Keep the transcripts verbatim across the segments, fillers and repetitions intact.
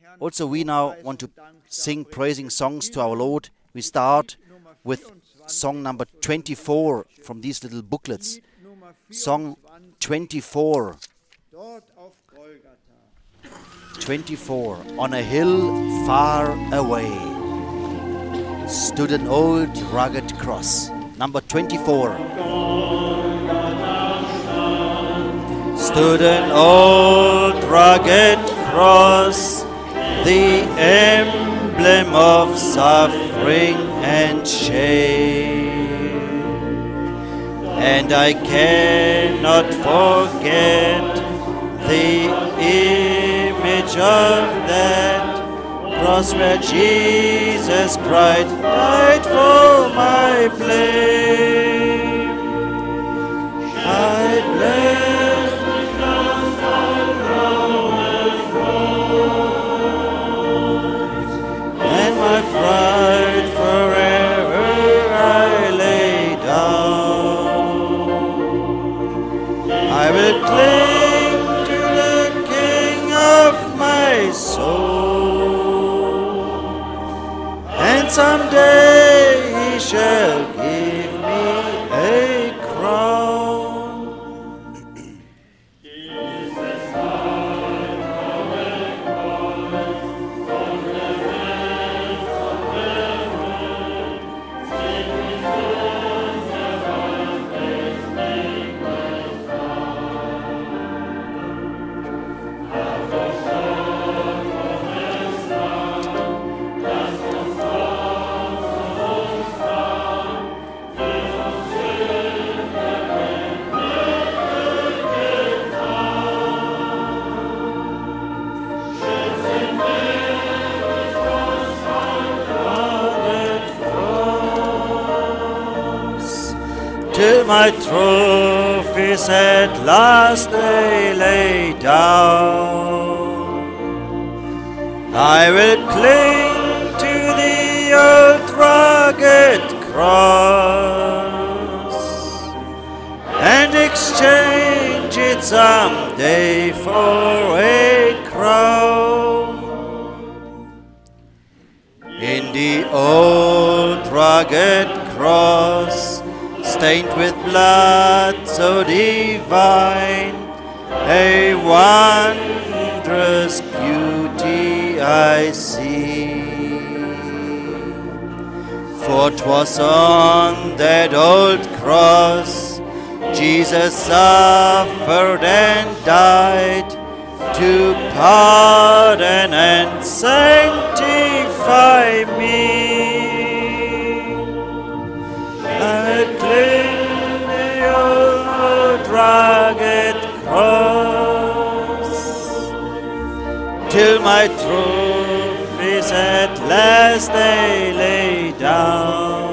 Also, we now want to sing praising songs to our Lord. We start with song number twenty-four from these little booklets. Song twenty-four. twenty-four. On a hill far away stood an old rugged cross. Number twenty-four. Stood an old rugged cross, the emblem of suffering and shame. And I cannot forget the image of that cross where Jesus Christ died for my blame. I bless pride forever I lay down. I will cling to the King of my soul, and someday he shall give me a crown. Till my trophies at last they lay down, I will cling to the old rugged cross and exchange it someday for a crown. In the old rugged cross, stained with blood so divine, a wondrous beauty I see. For 'twas on that old cross Jesus suffered and died to pardon and sanctify me. I cling the old rugged cross till my trophies at last they lay down.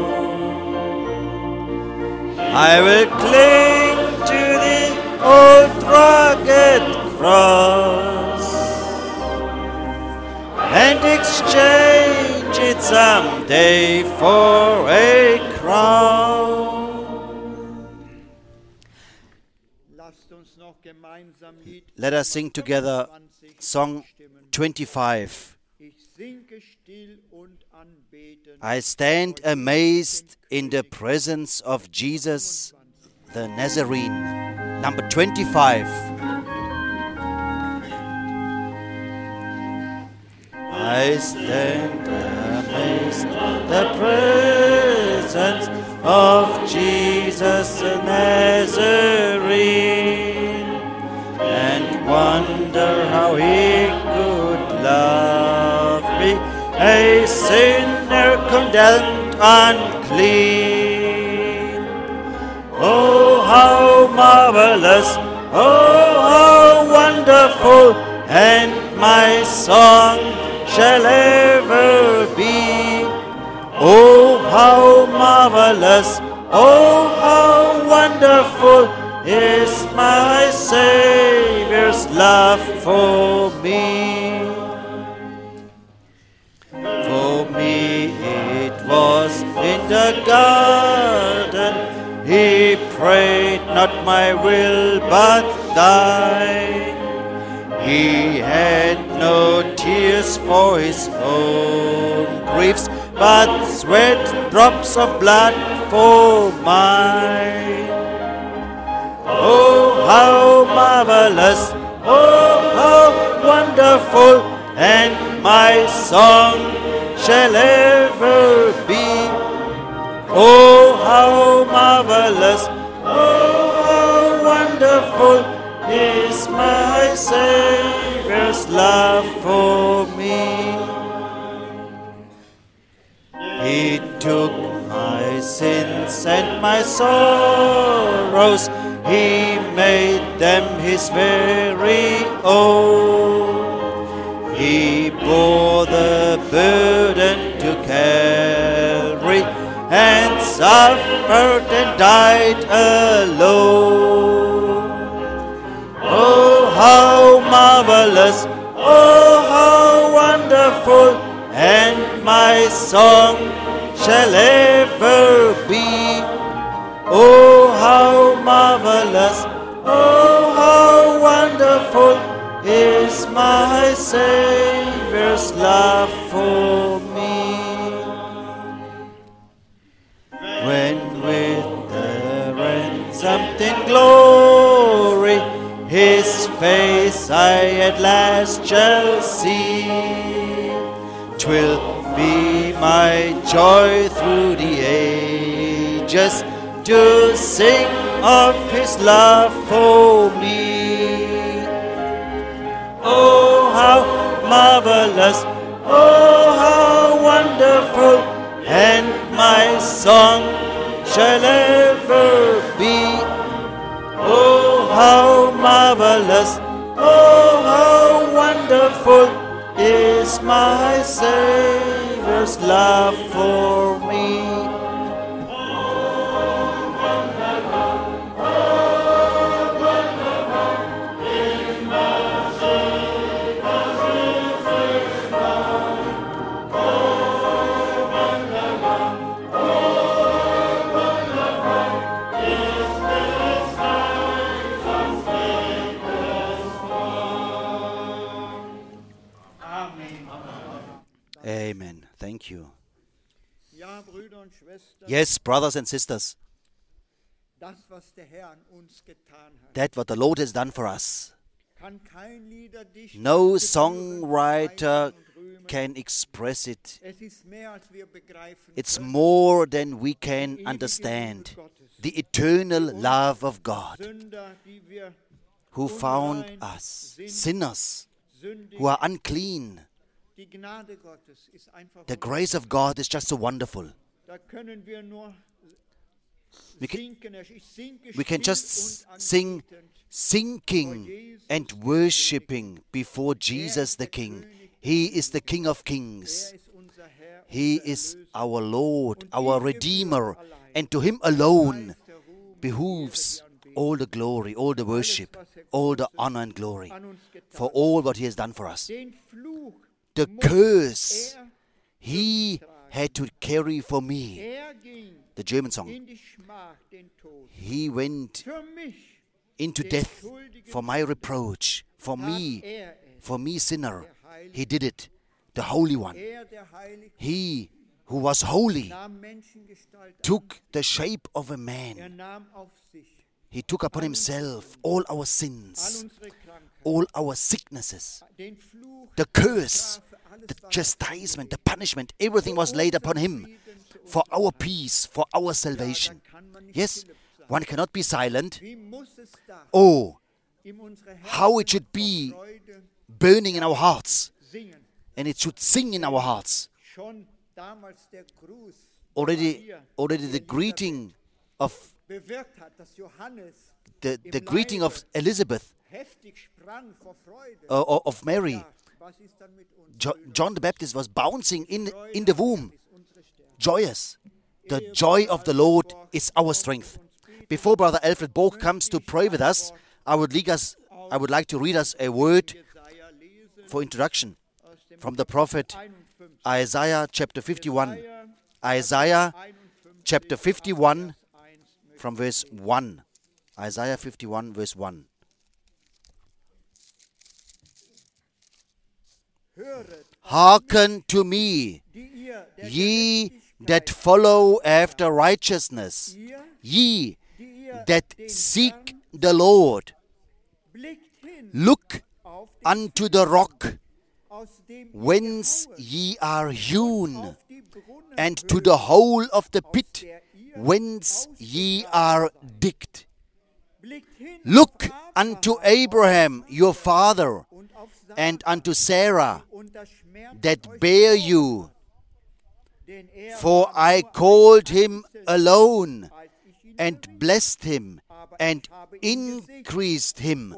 I will cling to the old rugged cross and exchange it someday for a crown. Let us sing together song twenty-five. I stand amazed in the presence of Jesus the Nazarene. Number twenty-five. I stand amazed in the presence of Jesus the Nazarene, and wonder how he could love me, a sinner condemned unclean. Oh, how marvelous, oh, how wonderful, and my song shall ever be. Oh, how marvelous, oh, how wonderful is my Savior's love for me. For me it was in the garden, he prayed, not my will but thine. He had no tears tears for his own griefs, but sweat drops of blood for mine. Oh, how marvelous, oh, how wonderful, and my song shall ever be. Oh, how marvelous, oh, how wonderful is my Savior's love for me. He took my sins and my sorrows, He made them His very own. He bore the burden to carry, and suffered and died alone. Oh, how marvelous, oh, how wonderful, and my song shall ever be. Oh, how marvelous, oh, how wonderful is my Savior's love for me. When with the ransomed in glory His face I at last shall see, 'twill be my joy through the ages to sing of His love for me. Oh, how marvelous, oh, how wonderful, and my song shall ever be. Oh, how marvelous, oh, how wonderful is my Savior's love for me. Amen. Thank you. Yes, brothers and sisters, that what the Lord has done for us, no songwriter can express it. It's more than we can understand. The eternal love of God, who found us, sinners, who are unclean. The grace of God is just so wonderful. We can, we can just sing, sinking and worshipping before Jesus the King. He is the King of Kings. He is our Lord, our Redeemer, and to Him alone behooves all the glory, all the worship, all the honor and glory for all what He has done for us. The curse He had to carry for me. The German song. He went into death for my reproach, for me, for me sinner. He did it, the Holy One. He who was holy took the shape of a man. He took upon Himself all our sins, all our sicknesses, the curse, the chastisement, the punishment, everything was laid upon Him for our peace, for our salvation. Yes, one cannot be silent. Oh, how it should be burning in our hearts, and it should sing in our hearts. Already, already the greeting of the, the greeting of Elizabeth, uh, of Mary, jo- John the Baptist was bouncing in, in the womb, joyous. The joy of the Lord is our strength. Before Brother Alfred Borg comes to pray with us, I would, lead us, I would like to read us a word for introduction from the prophet Isaiah chapter fifty-one. Isaiah chapter fifty-one from verse one. Isaiah fifty-one verse one. Hearken to me, ye that follow after righteousness, ye that seek the Lord. Look unto the rock whence ye are hewn, and to the hole of the pit whence ye are digged. Look unto Abraham your father, and unto Sarah that bare you. For I called him alone, and blessed him, and increased him.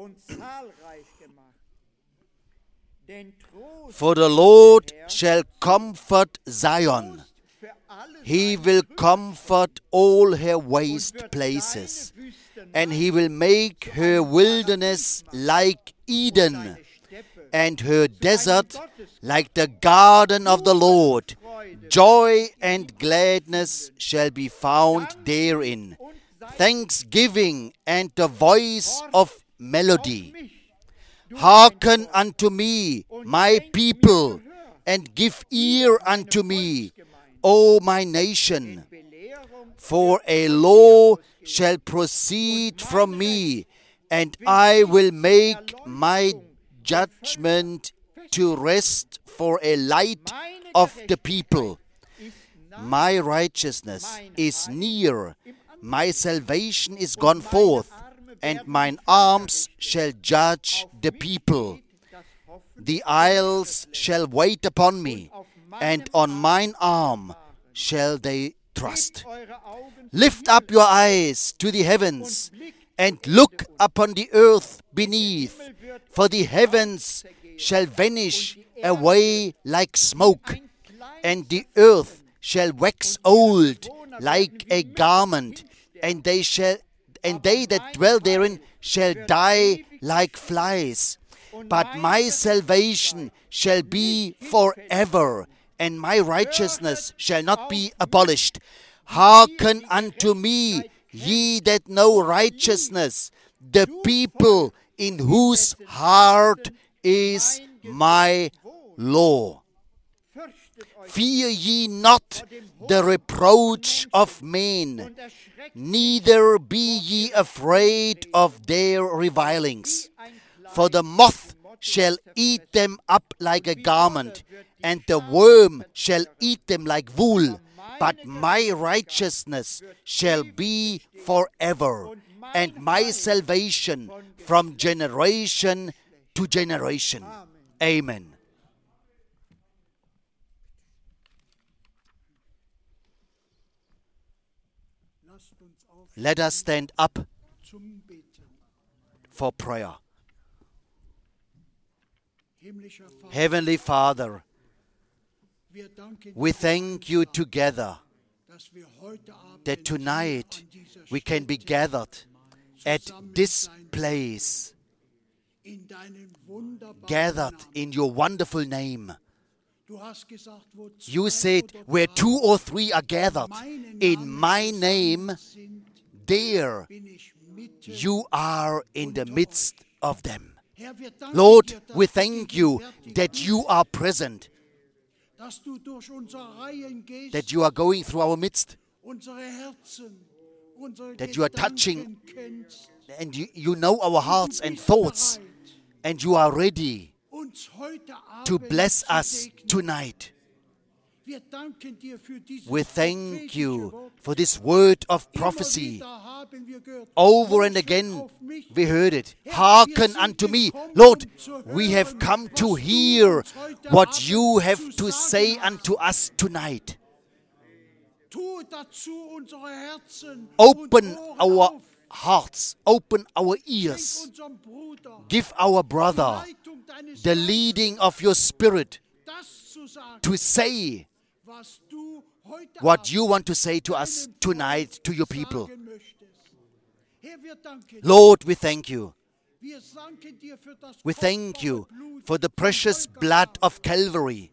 For the Lord shall comfort Zion. He will comfort all her waste places, and he will make her wilderness like Eden, and her desert like the garden of the Lord. Joy and gladness shall be found therein, thanksgiving and the voice of melody. Hearken unto me, my people, and give ear unto me, O my nation. For a law shall proceed from me, and I will make my judgment to rest for a light of the people. My righteousness is near, my salvation is gone forth, and mine arms shall judge the people. The isles shall wait upon me, and on mine arm shall they trust. Lift up your eyes to the heavens, and look upon the earth beneath, for the heavens shall vanish away like smoke, and the earth shall wax old like a garment, and they shall and they that dwell therein shall die like flies. But my salvation shall be forever, and my righteousness shall not be abolished. Hearken unto me, ye that know righteousness, the people in whose heart is my law. Fear ye not the reproach of men, neither be ye afraid of their revilings. For the moth shall eat them up like a garment, and the worm shall eat them like wool. But my righteousness shall be forever, and my salvation from generation to generation. Amen. Let us stand up for prayer. Heavenly Father, we thank you together that tonight we can be gathered at this place, gathered in your wonderful name. You said, where two or three are gathered in my name, there you are in the midst of them. Lord, we thank you that you are present, that you are going through our midst, that you are touching, and you, you know our hearts and thoughts, and you are ready to bless us tonight. We thank you for this word of prophecy. Over and again we heard it. Hearken unto me. Lord, we have come to hear what you have to say unto us tonight. Open our hearts, open our ears. Give our brother the leading of your Spirit to say what you want to say to us tonight, to your people. Lord, we thank you. We thank you for the precious blood of Calvary,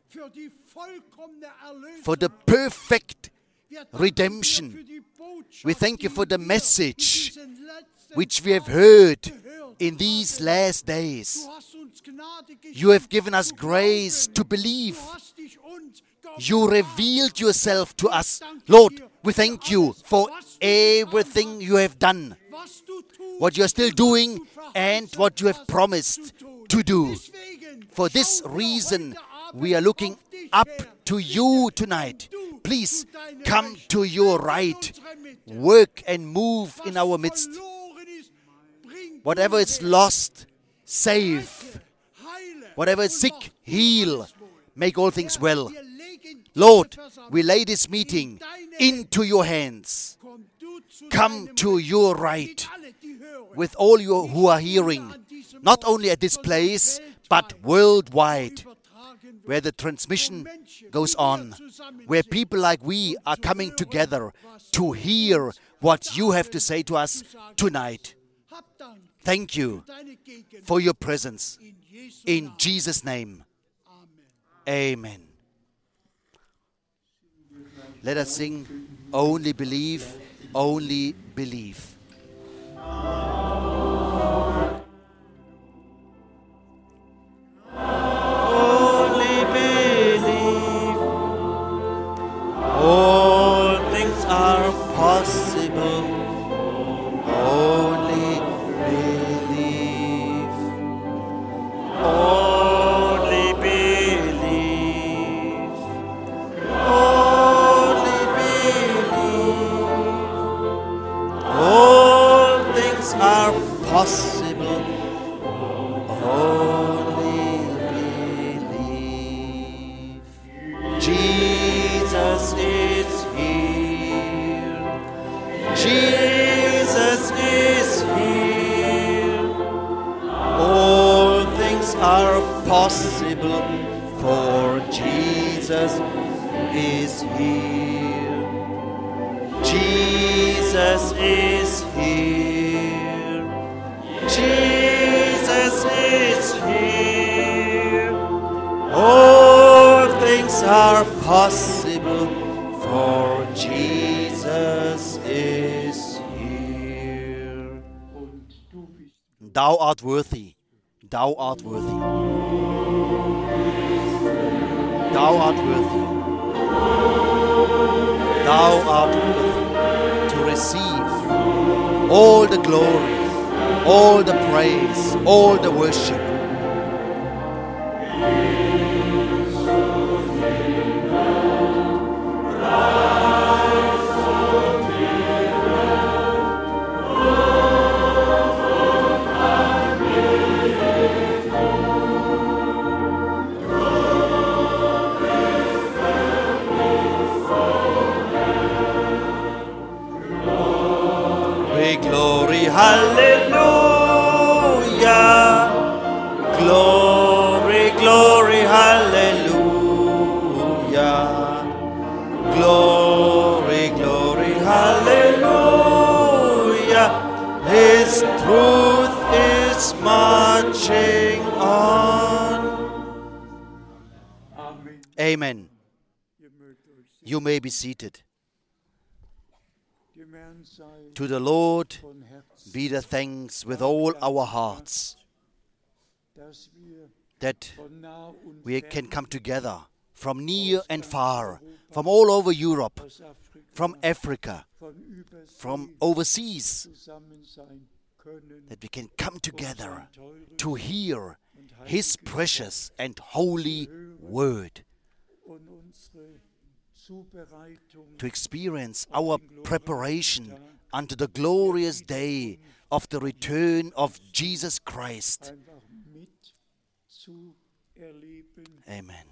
for the perfect redemption. We thank you for the message which we have heard in these last days. You have given us grace to believe. You revealed yourself to us. Lord, we thank you for everything you have done, what you are still doing, and what you have promised to do. For this reason, we are looking up to you tonight. Please come to your right. Work and move in our midst. Whatever is lost, save. Whatever is sick, heal. Make all things well. Lord, we lay this meeting into your hands. Come to your right with all you who are hearing, not only at this place, but worldwide, where the transmission goes on, where people like we are coming together to hear what you have to say to us tonight. Thank you for your presence. In Jesus' name, amen. Let us sing, Only Believe, Only Believe. Only believe, all things are possible. Only believe, only believe, only believe, all things are possible. Only believe. Jesus is here. Jesus is here. All things are possible, for Jesus is here. Jesus is here. Jesus is here. All things are possible, for Jesus is here. Thou art worthy. Thou art worthy. Thou art worthy. Thou art worthy to receive all the glory, all the praise, all the worship. Glory, hallelujah. Glory, glory, hallelujah. Glory, glory, hallelujah. His truth is marching on. Amen. You may be seated. To the Lord be the thanks with all our hearts that we can come together from near and far, from all over Europe, from Africa, from overseas, that we can come together to hear His precious and holy word, to experience our preparation unto the glorious day of the return of Jesus Christ. Amen.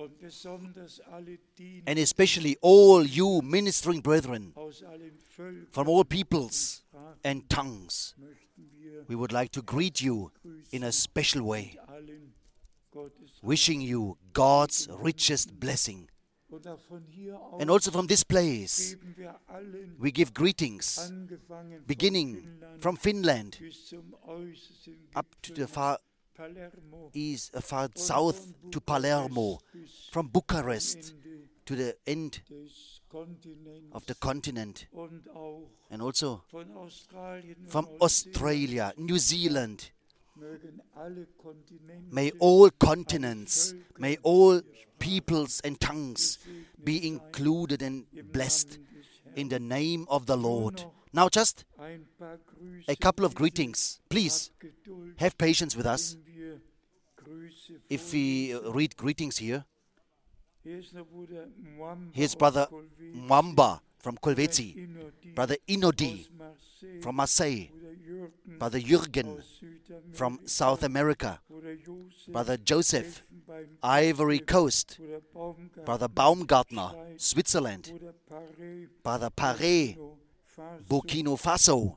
And especially all you ministering brethren from all peoples and tongues, we would like to greet you in a special way, wishing you God's richest blessing. And also from this place, we give greetings, beginning from Finland up to the far east, uh, far south to Palermo, from Bucharest to the end of the continent, and also from Australia, New Zealand, May all continents, may all peoples and tongues be included and blessed in the name of the Lord. Now just a couple of greetings. Please have patience with us if we read greetings here. Here's Brother Mwamba from Kolwezi, Brother Inodi from Marseille, Brother Jürgen from South America, Brother Joseph, Ivory Coast, Brother Baumgartner, Switzerland, Brother Paré, Burkina Faso,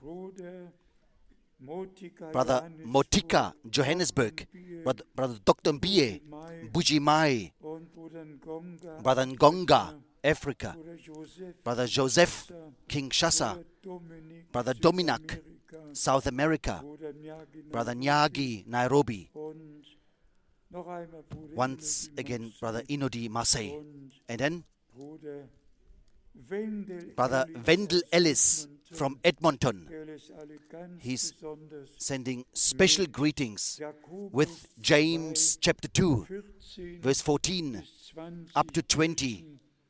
Brother Motika, Johannesburg, Brother, Brother Doctor Mbie, Bujimai, Brother Ngonga, Africa, Brother Joseph, Kinshasa, Brother Dominak, South America, Brother Nyagi, Nairobi, once again Brother Inodi, Marseille, and then Brother Wendell Ellis from Edmonton. He's sending special greetings with James chapter two, verse fourteen up to twenty.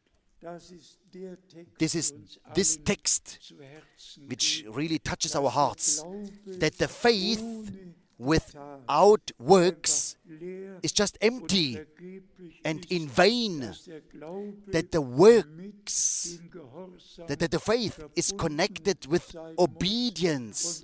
This is this text which really touches our hearts, that the faith without works is just empty and in vain, that the works, that, that the faith is connected with obedience.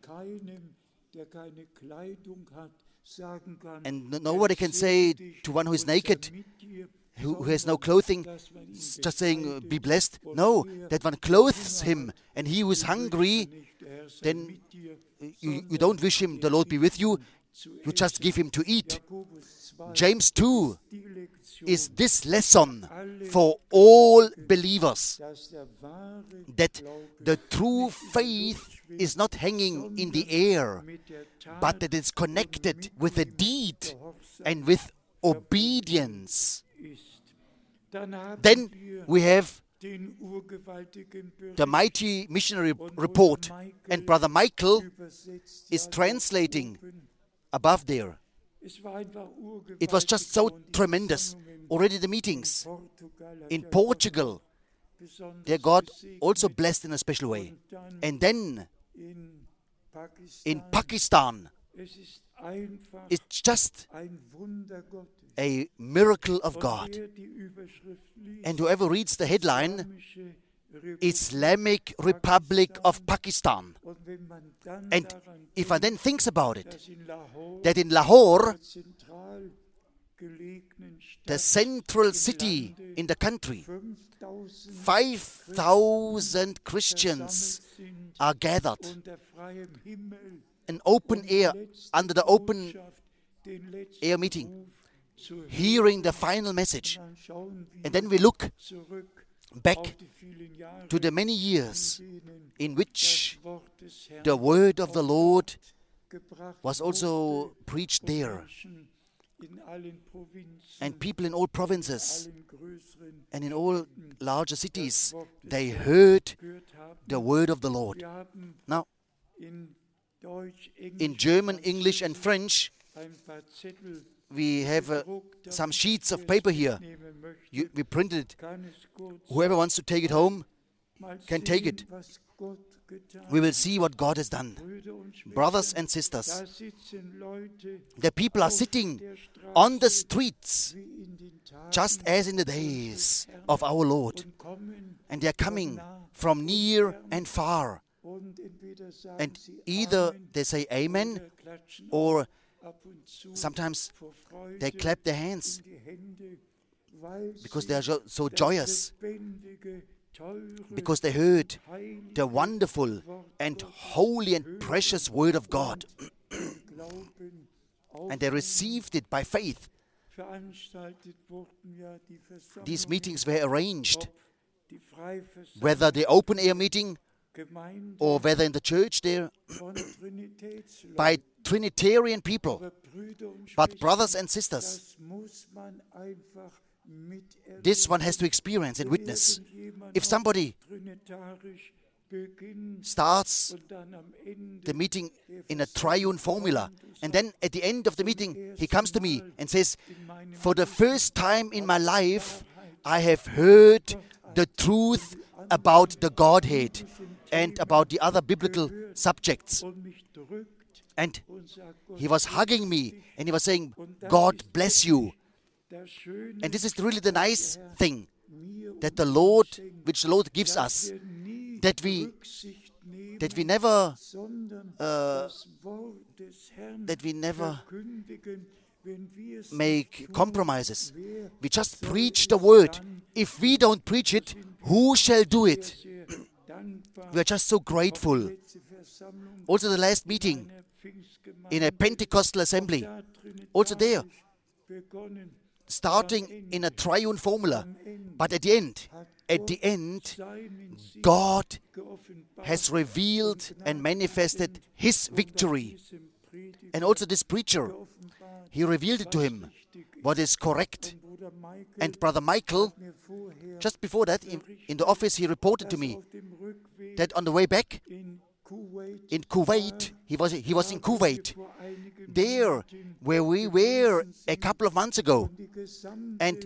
And nobody can say to one who is naked, who, who has no clothing, just saying, be blessed. No, that one clothes him, and he who is hungry, then you, you don't wish him, the Lord be with you, you just give him to eat. James two is this lesson for all believers, that the true faith is not hanging in the air, but that it's connected with the deed and with obedience. Then we have the mighty missionary report, and Brother Michael is translating above there. It was just so tremendous. Already the meetings in Portugal, their God also blessed in a special way. And then in Pakistan, it's just a miracle of God. And whoever reads the headline, Islamic Republic of Pakistan. And if one then thinks about it, that in Lahore, the central city in the country, five thousand Christians are gathered, an open air, under the open air meeting, hearing the final message. And then we look back to the many years in which the word of the Lord was also preached there. And people in all provinces and in all larger cities, they heard the word of the Lord. Now, in German, English and French, we have uh, some sheets of paper here. You, we printed it. Whoever wants to take it home can take it. We will see what God has done. Brothers and sisters, the people are sitting on the streets just as in the days of our Lord. And they are coming from near and far. And either they say amen, or sometimes they clap their hands because they are jo- so joyous, because they heard the wonderful and holy and precious word of God. And they received it by faith. These meetings were arranged, whether the open air meeting or whether in the church there, by Trinitarian people. But brothers and sisters, this one has to experience and witness. If somebody starts the meeting in a triune formula. And then at the end of the meeting, he comes to me and says, for the first time in my life, I have heard the truth about the Godhead and about the other biblical subjects. And he was hugging me and he was saying, God bless you. And this is really the nice thing that the Lord, which the Lord gives us, that we that we never uh, that we never make compromises. We just preach the word. If we don't preach it, who shall do it? We are just so grateful. Also the last meeting in a Pentecostal assembly, also there, starting in a triune formula, but at the end, at the end, God has revealed and manifested His victory. And also this preacher, he revealed it to him, what is correct. And Brother Michael, just before that, in, in the office, he reported to me that on the way back, in Kuwait, he was, he was in Kuwait, there where we were a couple of months ago. And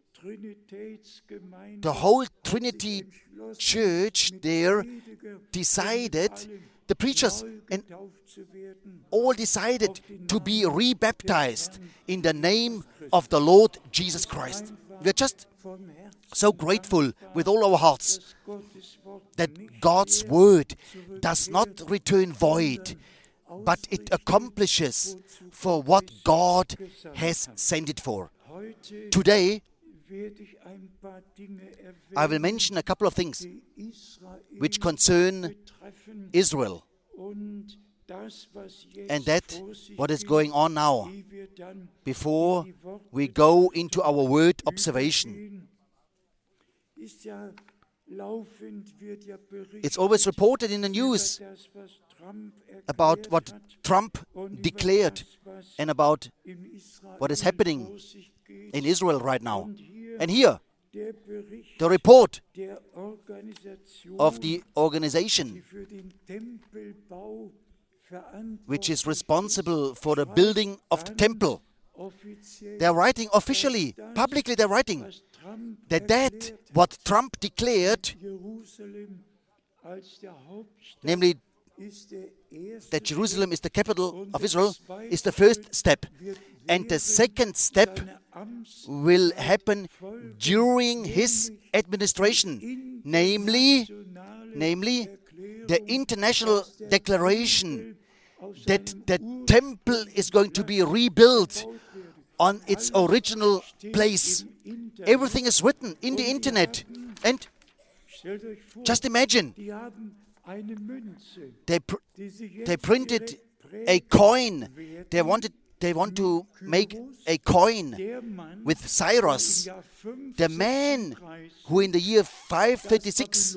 the whole Trinity Church there decided, the preachers and all decided to be rebaptized in the name of the Lord Jesus Christ. We are just so grateful with all our hearts that God's word does not return void, but it accomplishes for what God has sent it for. Today, I will mention a couple of things which concern Israel and that what is going on now before we go into our word observation. It's always reported in the news about what Trump declared and about what is happening in Israel right now. And here, the report of the organization which is responsible for the building of the temple. They're writing officially, publicly they're writing that that what Trump declared, namely that Jerusalem is the capital of Israel, is the first step. And the second step will happen during his administration, namely, namely the international declaration that the temple is going to be rebuilt on its original place. Everything is written in the internet. And just imagine, they, pr they printed a coin. They wanted They want to make a coin with Cyrus, the man who in the year five thirty-six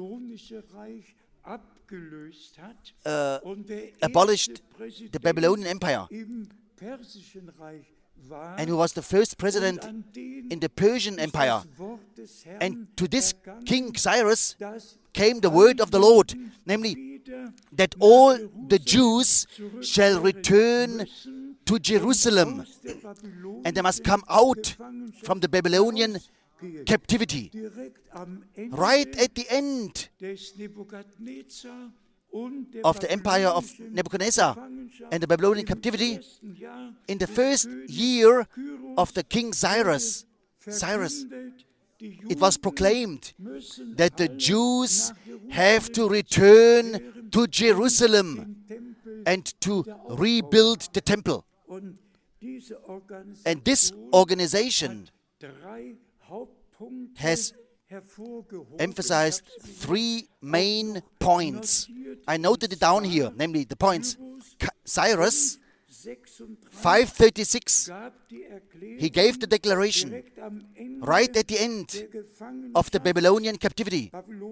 uh, abolished the Babylonian Empire, and who was the first president in the Persian Empire. And to this King Cyrus came the word of the Lord, namely that all the Jews shall return to Jerusalem, and they must come out from the Babylonian captivity. Right at the end of the empire of Nebuchadnezzar and the Babylonian captivity, in the first year of the King Cyrus, Cyrus, it was proclaimed that the Jews have to return to Jerusalem and to rebuild the temple. And this organization has emphasized three main points. I noted it down here, namely the points. Cyrus, five thirty-six, he gave the declaration right at the end of the Babylonian captivity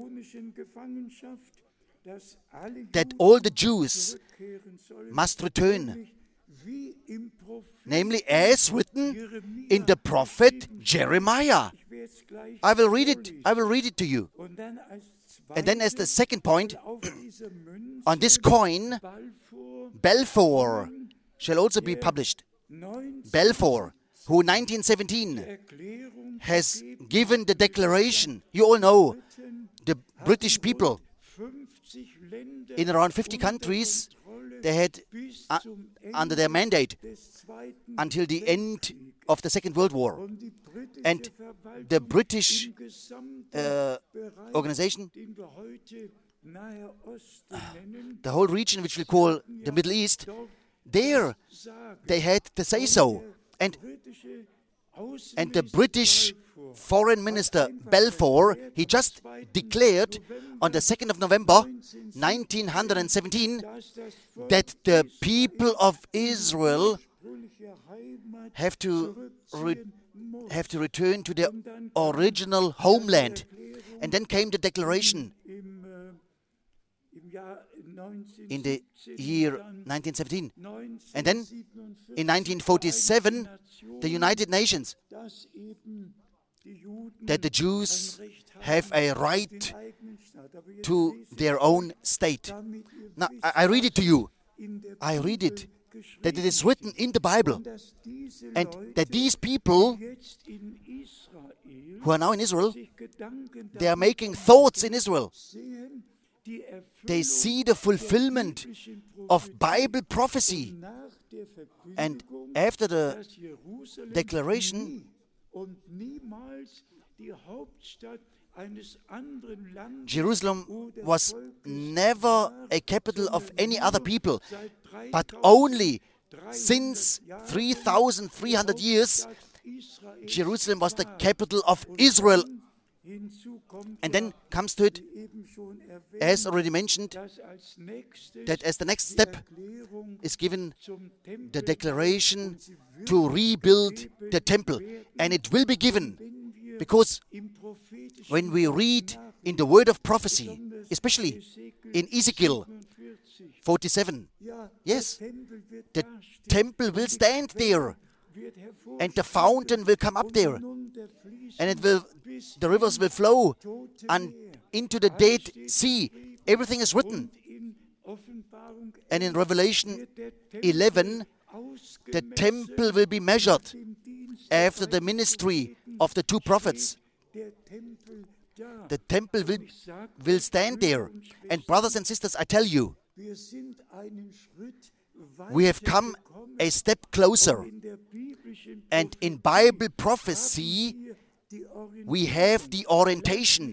that all the Jews must return, namely as written in the prophet Jeremiah. I will read it. I will read it to you. And then as the second point, On this coin, Balfour shall also be published. Balfour, who in nineteen seventeen has given the declaration. You all know the British people in around fifty countries, they had uh, under their mandate until the end of the Second World War. And the British uh, organization, the whole region which we call the Middle East, there they had to say so. And, and the British Foreign Minister Balfour, he just declared on the second of November nineteen seventeen that the people of Israel have to re- have to return to their original homeland. And then came the declaration in the year nineteen seventeen. And then in nineteen forty-seven, the United Nations, that the Jews have a right to their own state. Now, I, I read it to you. I read it, that it is written in the Bible, and that these people who are now in Israel, they are making thoughts in Israel. They see the fulfillment of Bible prophecy. And after the declaration, Jerusalem was never a capital of any other people, but only since three thousand three hundred years, Jerusalem was the capital of Israel. And then comes to it, as already mentioned, that as the next step is given the declaration to rebuild the temple. And it will be given because when we read in the word of prophecy, especially in Ezekiel forty-seven, yes, the temple will stand there and the fountain will come up there, and it will, the rivers will flow and into the Dead Sea. Everything is written. And in Revelation eleven, the temple will be measured after the ministry of the two prophets. The temple will, will stand there. And brothers and sisters, I tell you, we have come a step closer. And in Bible prophecy, we have the orientation.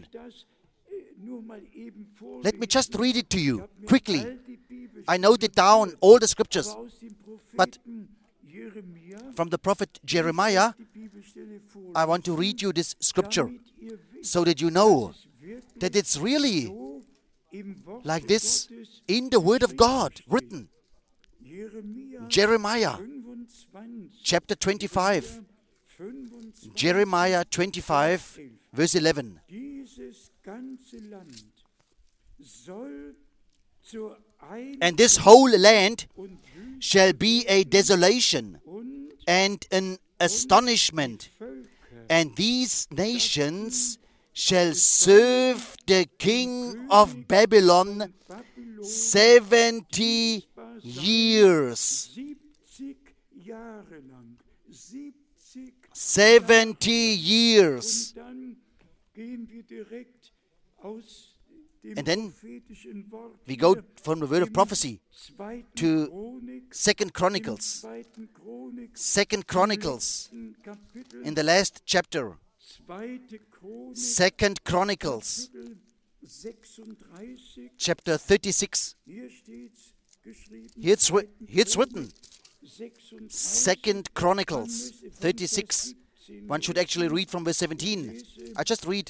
Let me just read it to you quickly. I noted down all the scriptures, but from the prophet Jeremiah, I want to read you this scripture so that you know that it's really like this in the Word of God written. Jeremiah chapter twenty-five. Jeremiah twenty-five, verse eleven. And this whole land shall be a desolation and an astonishment, and these nations shall serve the king of Babylon seventy years. Seventy years. And then we go from the word of prophecy to Second Chronicles. Second Chronicles in the last chapter. Second Chronicles chapter thirty-six. Here it's, here it's written. Second Chronicles thirty-six. One should actually read from verse seventeen. I just read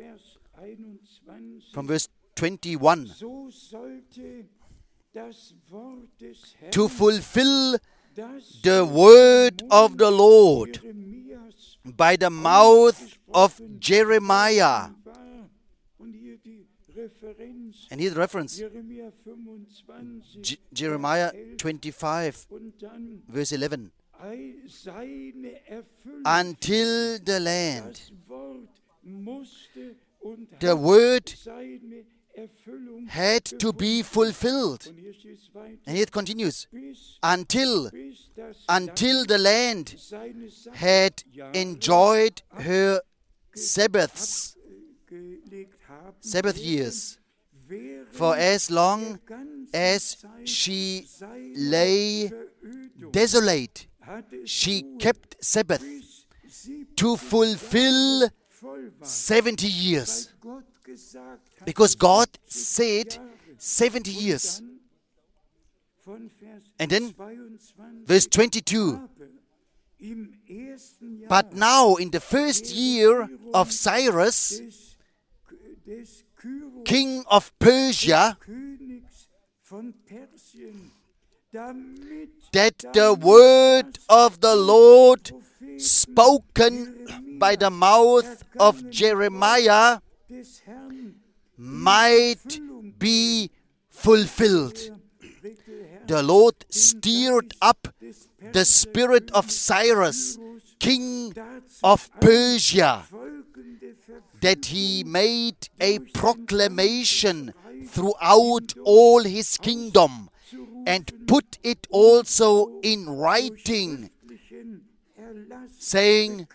from verse twenty-one. To fulfill the word of the Lord by the mouth of Jeremiah. And here's the reference. J- Jeremiah twenty-five, verse eleven. Until the land, the word had to be fulfilled. And it continues, until, until the land had enjoyed her Sabbaths, Sabbath years. For as long as she lay desolate, she kept Sabbath to fulfill seventy years. Because God said seventy years. And then verse twenty-two. But now in the first year of Cyrus, king of Persia, that the word of the Lord spoken by the mouth of Jeremiah might be fulfilled. The Lord stirred up the spirit of Cyrus, king of Persia, that he made a proclamation throughout all his kingdom and put it also in writing, saying,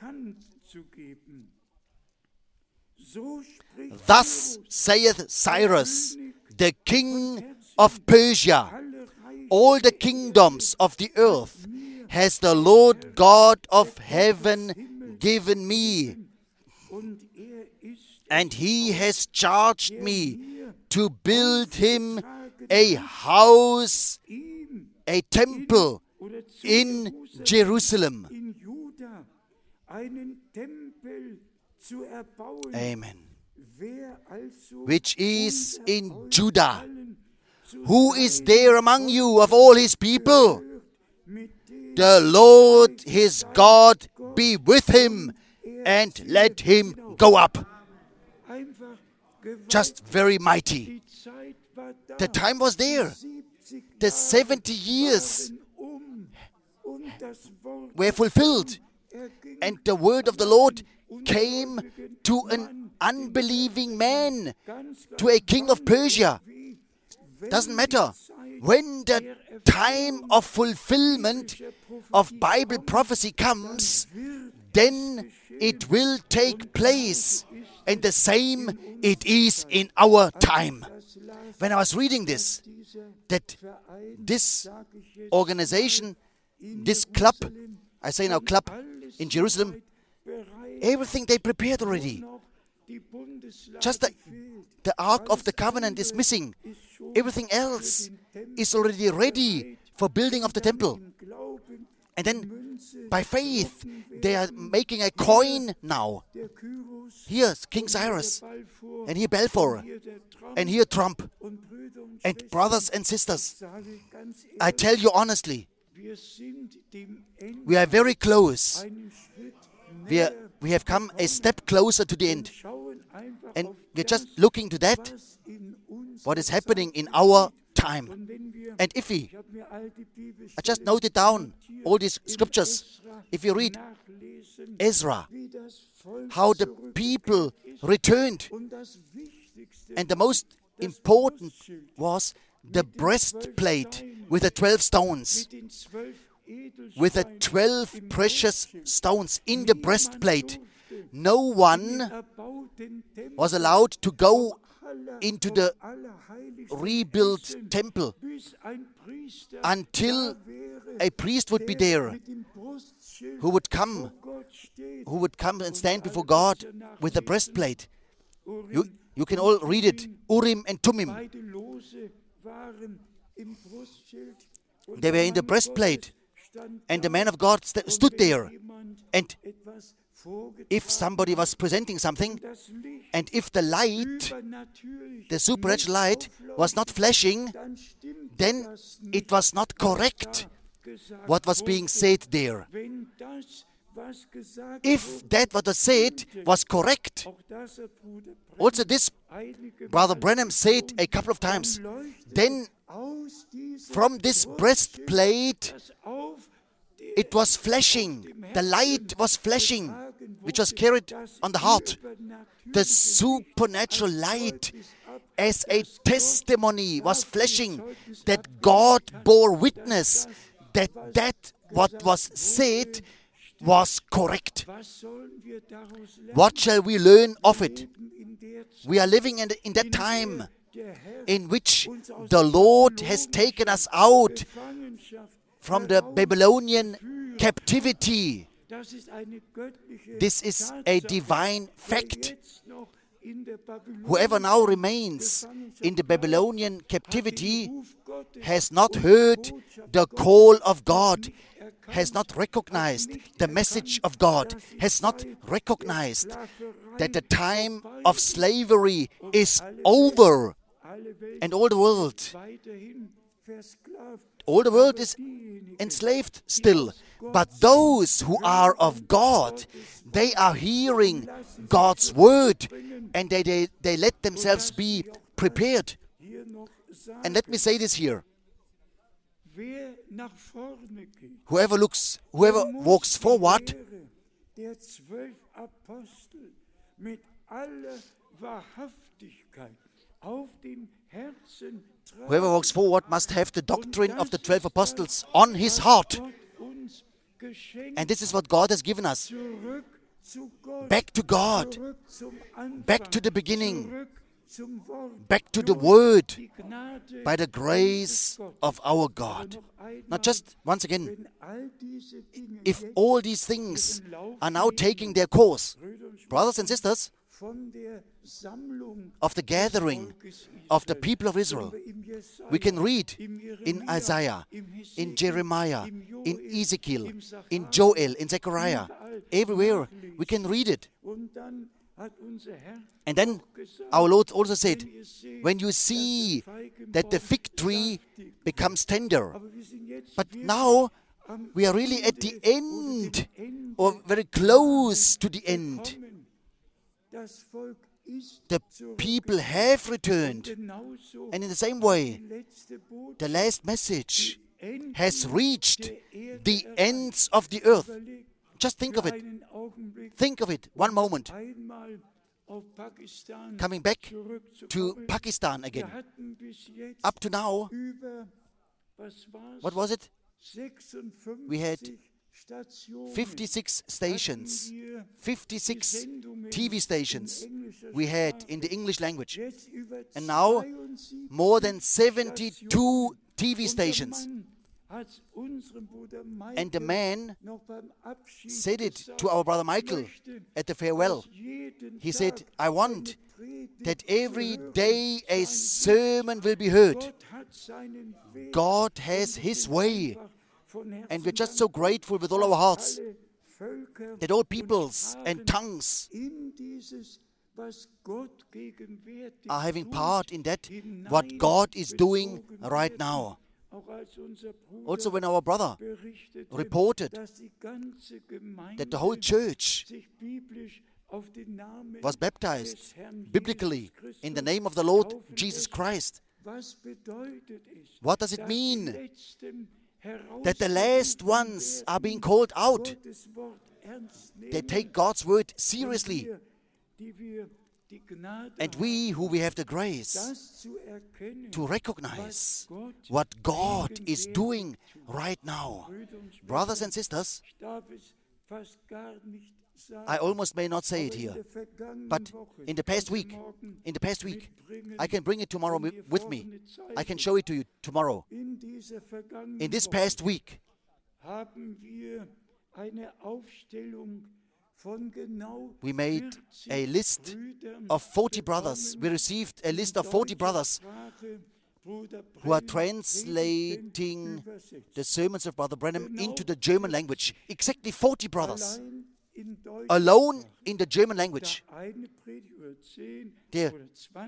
Thus saith Cyrus, the king of Persia, all the kingdoms of the earth has the Lord God of heaven given me, and he has charged me to build him a house, a temple in Jerusalem. Amen. Which is in Judah. Who is there among you of all his people? The Lord his God be with him, and let him go up. Just very mighty. The time was there. The seventy years were fulfilled, and the word of the Lord came to an unbelieving man, to a king of Persia. Doesn't matter. When the time of fulfillment of Bible prophecy comes, then it will take place. And the same it is in our time. When I was reading this, that this organization, this club, I say now club in Jerusalem, everything they prepared already. Just the, the Ark of the Covenant is missing. Everything else is already ready for building of the temple. And then, by faith, they are making a coin now. Here's King Cyrus, and here Balfour, and here Trump. And brothers and sisters, I tell you honestly, we are very close. We, are, we have come a step closer to the end. And we're just looking to that, what is happening in our time. And if we, I just noted down all these scriptures. If you read Ezra, how the people returned, and the most important was the breastplate with the twelve stones, with the twelve precious stones in the breastplate. No one was allowed to go into the rebuilt temple until a priest would be there who would come who would come and stand before God with a breastplate. You, you can all read it, Urim and Thummim. They were in the breastplate, and the man of God st- stood there, and if somebody was presenting something, and if the light, the supernatural light, was not flashing, then it was not correct what was being said there. If that what was said was correct, also this Brother Branham said a couple of times, then from this breastplate it was flashing, the light was flashing, which was carried on the heart. The supernatural light as a testimony was flashing, that God bore witness that that what was said was correct. What shall we learn of it? We are living in, in that time in which the Lord has taken us out from the Babylonian captivity. This is a divine fact. Whoever now remains in the Babylonian captivity has not heard the call of God, has not recognized the message of God, has not recognized that the time of slavery is over, and all the world, all the world is enslaved still. But those who are of God, they are hearing God's word, and they, they, they let themselves be prepared. And let me say this here. Whoever looks, whoever walks forward, whoever walks forward must have the doctrine of the twelve apostles on his heart. And this is what God has given us. Back to God, back to the beginning, back to the Word, by the grace of our God. Now just once again, if all these things are now taking their course, brothers and sisters, of the gathering of the people of Israel, we can read in Isaiah, in Jeremiah, in Ezekiel, in Joel, in Zechariah, everywhere we can read it. And then our Lord also said, when you see that the fig tree becomes tender, but now we are really at the end, or very close to the end. The people have returned, and in the same way, the last message has reached the ends of the earth. Just think of it. Think of it. One moment. Coming back to Pakistan again. Up to now, what was it? We had fifty-six stations, fifty-six T V stations we had in the English language. And now, more than seventy-two T V stations. And the man said it to our brother Michael at the farewell. He said, I want that every day a sermon will be heard. God has His way. And we're just so grateful with all our hearts that all peoples and tongues are having part in that, what God is doing right now. Also, when our brother reported that the whole church was baptized biblically in the name of the Lord Jesus Christ, what does it mean that the last ones are being called out? They take God's word seriously. And we, who we have the grace to recognize what God is doing right now. Brothers and sisters, I almost may not say it here, but in the past week, in the past week, I can bring it tomorrow with me. I can show it to you tomorrow. In this past week, we made a list of forty brothers. We received a list of forty brothers who are translating the sermons of Brother Branham into the German language. Exactly forty brothers. Alone in the German language. There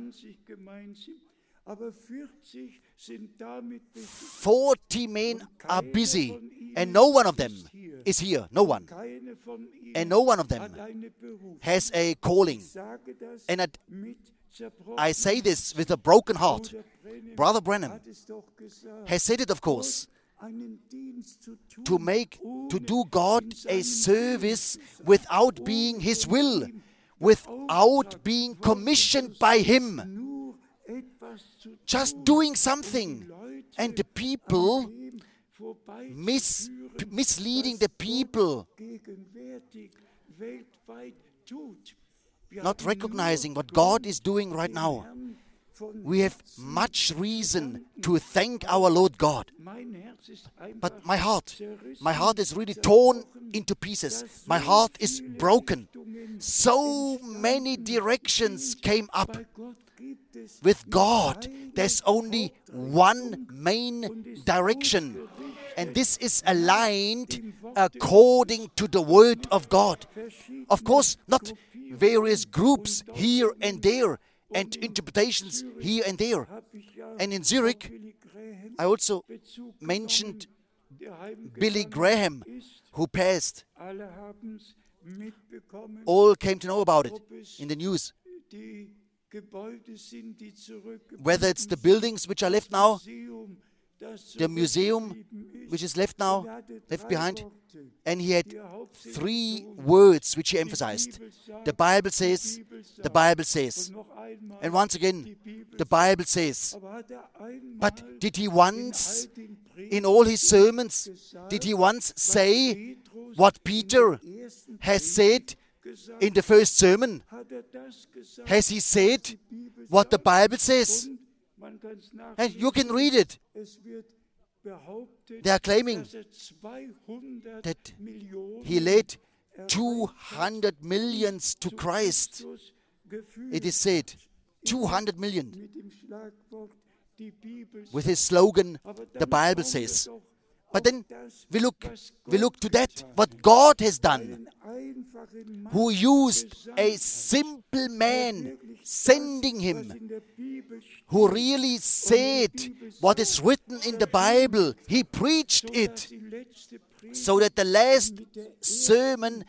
forty men are busy, and no one of them is here. No one. And no one of them has a calling. And I, I say this with a broken heart. Brother Branham has said it, of course, to make, to do God a service without being His will, without being commissioned by Him. just doing something. And the people, mis- misleading the people, not recognizing what God is doing right now. We have much reason to thank our Lord God. But my heart, my heart is really torn into pieces. My heart is broken. So many directions came up. With God, there's only one main direction. And this is aligned according to the Word of God. Of course, not various groups here and there and interpretations here and there. And in Zurich, I also mentioned Billy Graham, who passed. All came to know about it in the news. Whether it's the buildings which are left now, the museum which is left now, left behind. And he had three words which he emphasized. The Bible says, the Bible says. And once again, the Bible says. But did he once, in all his sermons, did he once say what Peter has said in the first sermon? Has he said what the Bible says? And you can read it. They are claiming that he led two hundred millions to Christ. It is said, two hundred million. With his slogan, the Bible says. But then we look, we look to that, what God has done, who used a simple man, sending him, who really said what is written in the Bible. He preached it, so that the last sermon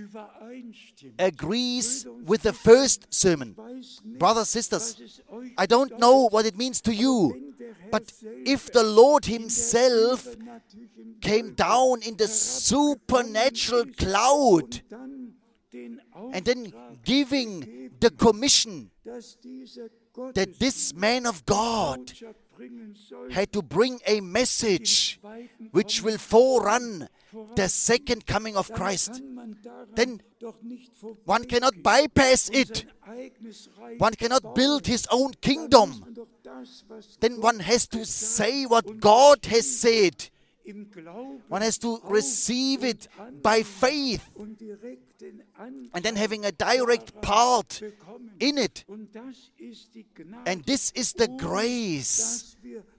agrees with the first sermon. Brothers, sisters, I don't know what it means to you, but if the Lord himself came down in the supernatural cloud and then giving the commission that this man of God had to bring a message which will forerun the second coming of Christ, then one cannot bypass it. One cannot build his own kingdom. Then one has to say what God has said. One has to receive it by faith and then having a direct part in it. And this is the grace,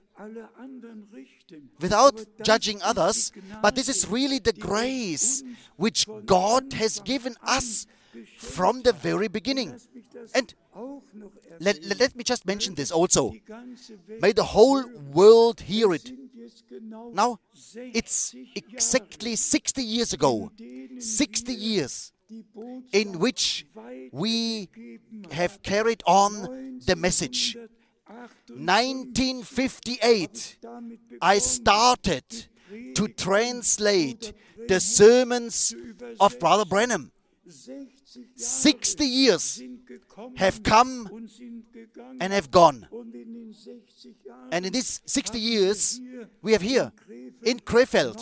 without judging others, but this is really the grace which God has given us from the very beginning. And let, let, let me just mention this also. May the whole world hear it. Now, it's exactly sixty years ago, sixty years, in which we have carried on the message. nineteen fifty-eight, I started to translate the sermons of Brother Branham. sixty years have come and have gone. And in these sixty years, we have here, in Krefeld,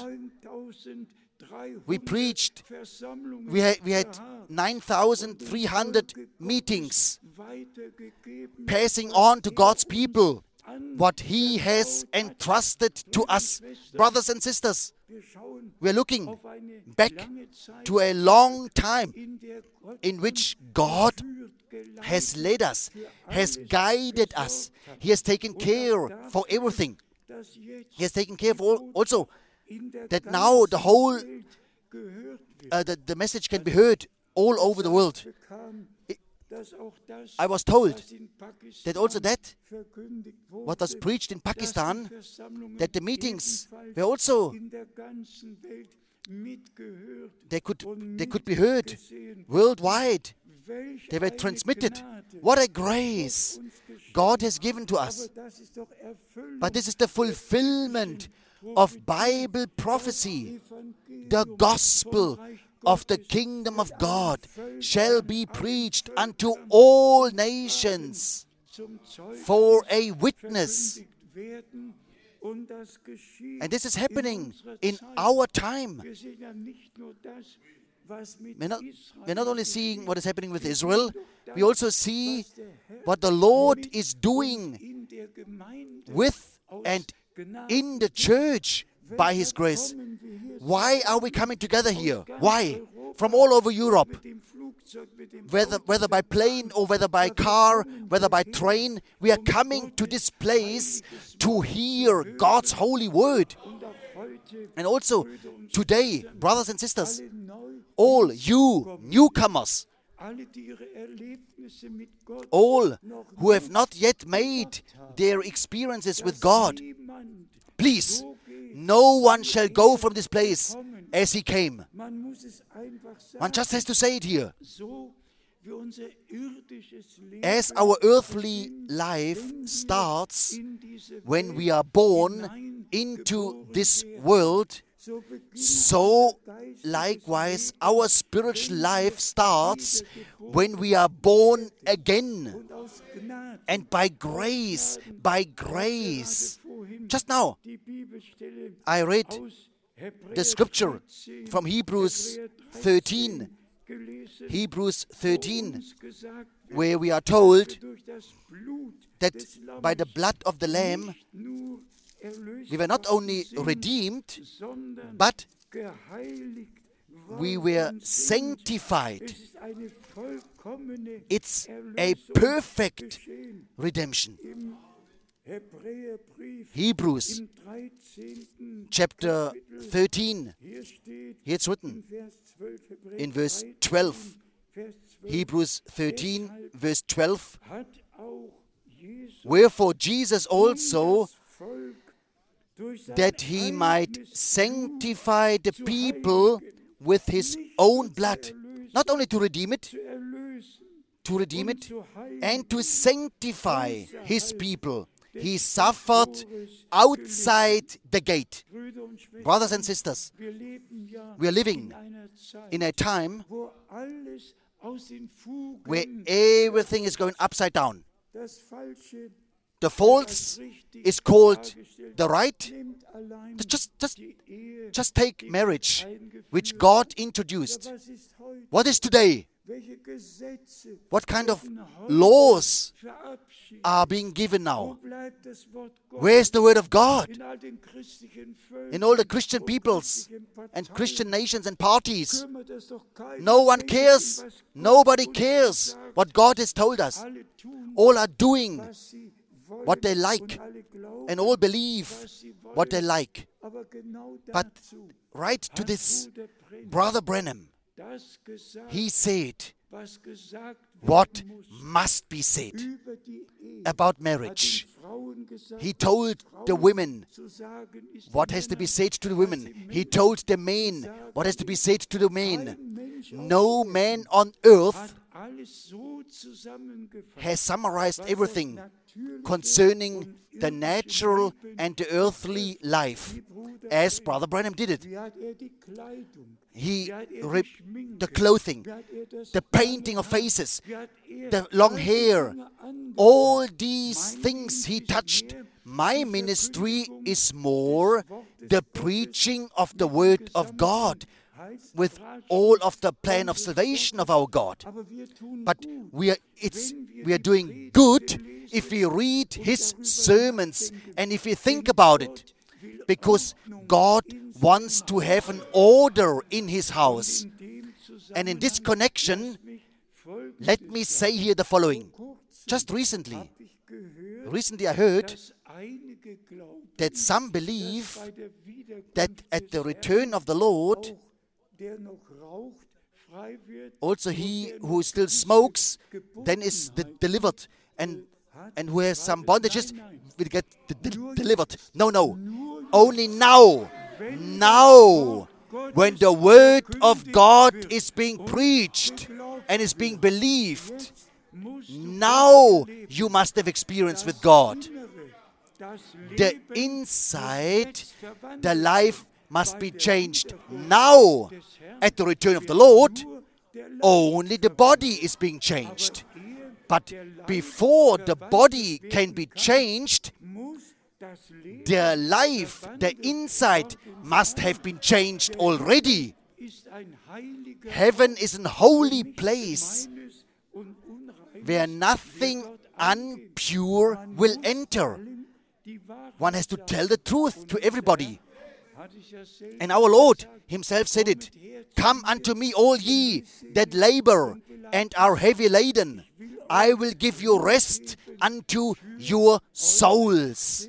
we preached, we had, we had nine thousand three hundred meetings, passing on to God's people what He has entrusted to us. Brothers and sisters, we are looking back to a long time in which God has led us, has guided us. He has taken care for everything. He has taken care of all, also that now the whole, uh, the, the message can be heard all over the world. It, I was told that also that, what was preached in Pakistan, that the meetings were also, they could, they could be heard worldwide. They were transmitted. What a grace God has given to us. But this is the fulfillment of Bible prophecy. The gospel of the kingdom of God shall be preached unto all nations. for a witness. And this is happening in our time. We're not, we're not only seeing what is happening with Israel, we also see what the Lord is doing with and in the church by His grace. Why are we coming together here? Why? From all over Europe, whether, whether by plane or whether by car, whether by train, we are coming to this place to hear God's holy word. And also today, brothers and sisters, all you newcomers, all who have not yet made their experiences with God, please, no one shall go from this place as he came. One just has to say it here. As our earthly life starts when we are born into this world, so likewise our spiritual life starts when we are born again. And by grace, by grace. Just now, I read the scripture from Hebrews thirteen. Hebrews thirteen, where we are told that by the blood of the Lamb, we were not only redeemed, but we were sanctified. It's a perfect redemption. Hebrews chapter thirteen, here it's written in verse twelve. Hebrews thirteen, verse twelve. Wherefore Jesus also, that he might sanctify the people with his own blood, not only to redeem it, to redeem it, and to sanctify his people, he suffered outside the gate. Brothers and sisters, we are living in a time where everything is going upside down. The false is called the right. Just, just, just take marriage, which God introduced. What is today? What kind of laws are being given now? Where is the word of God? In all the Christian peoples and Christian nations and parties, no one cares. Nobody cares what God has told us. All are doing what they like, and all believe what they like. But right to this, Brother Branham, he said what must be said about marriage. He told the women what has to be said to the women. He told the men what has to be said to the men. No man on earth has summarized everything concerning the natural and the earthly life as Brother Branham did it. He ripped the clothing, the painting of faces, the long hair, all these things he touched. My ministry is more the preaching of the Word of God with all of the plan of salvation of our God. But we are, it's, we are doing good if we read His sermons and if we think about it. Because God wants to have an order in His house. And in this connection, let me say here the following. Just recently, recently I heard that some believe that at the return of the Lord, also he who still smokes then is de- delivered, and and who has some bondages will get de- de- delivered. No, no. Only now, now, when the word of God is being preached and is being believed, now you must have experience with God. The inside, the life must be changed now. At the return of the Lord, only the body is being changed. But before the body can be changed, their life, their inside must have been changed already. Heaven is a holy place where nothing unpure will enter. One has to tell the truth to everybody. And our Lord himself said it. Come unto me, all ye that labor and are heavy laden. I will give you rest unto your souls.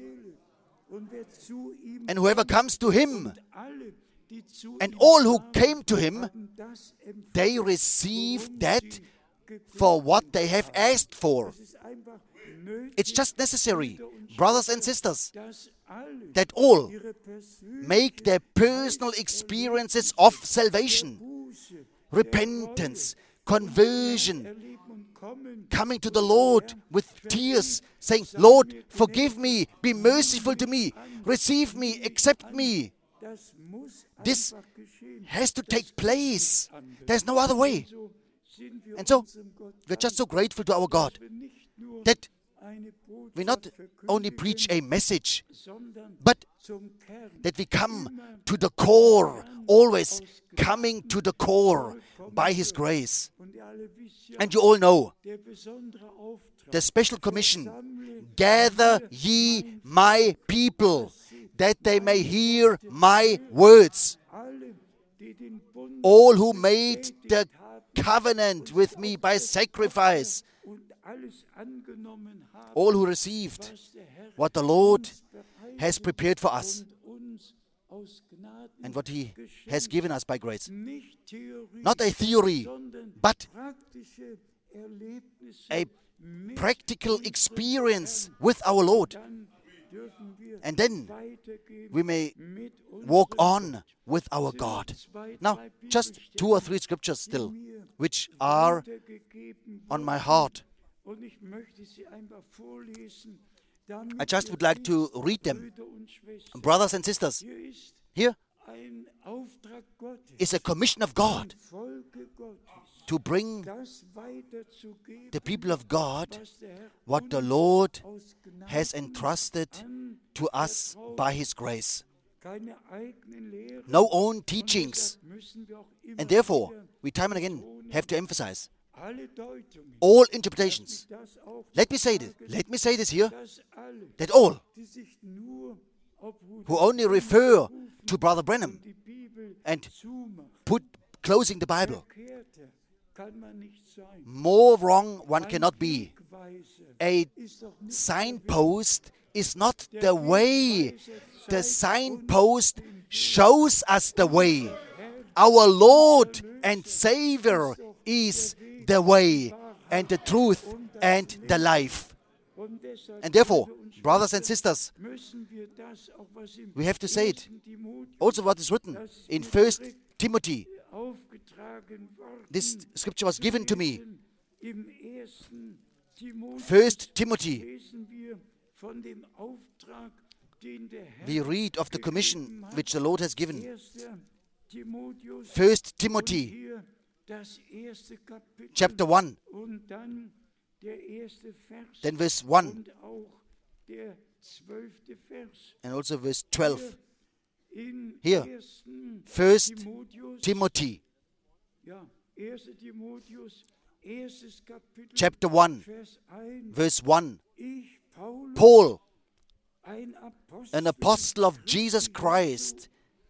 And whoever comes to him, and all who came to him, they receive that for what they have asked for. It's just necessary, brothers and sisters, that all make their personal experiences of salvation, repentance, conversion, coming to the Lord with tears, saying, Lord, forgive me, be merciful to me, receive me, accept me. This has to take place. There's no other way. And so, we're just so grateful to our God that we not only preach a message, but that we come to the core, always coming to the core by His grace. And you all know the special commission, gather ye my people, that they may hear my words. All who made the covenant with me by sacrifice, all who received what the Lord has prepared for us and what He has given us by grace. Not a theory, but a practical experience with our Lord. And then we may walk on with our God. Now, just two or three scriptures still, which are on my heart. I just would like to read them. Brothers and sisters, here is a commission of God to bring the people of God what the Lord has entrusted to us by His grace. No own teachings. And therefore, we time and again have to emphasize all interpretations. Let me say this. Let me say this here, that all who only refer to Brother Branham and put closing the Bible, more wrong one cannot be. A signpost is not the way. The signpost shows us the way. Our Lord and Savior is the way and the truth and the life. And therefore, brothers and sisters, we have to say it. Also what is written in First Timothy. This scripture was given to me. First Timothy. We read of the commission which the Lord has given. First Timothy, chapter one, then verse one, and also verse twelve. Here, First Timothy, chapter one, verse one. Paul, an apostle of Jesus Christ,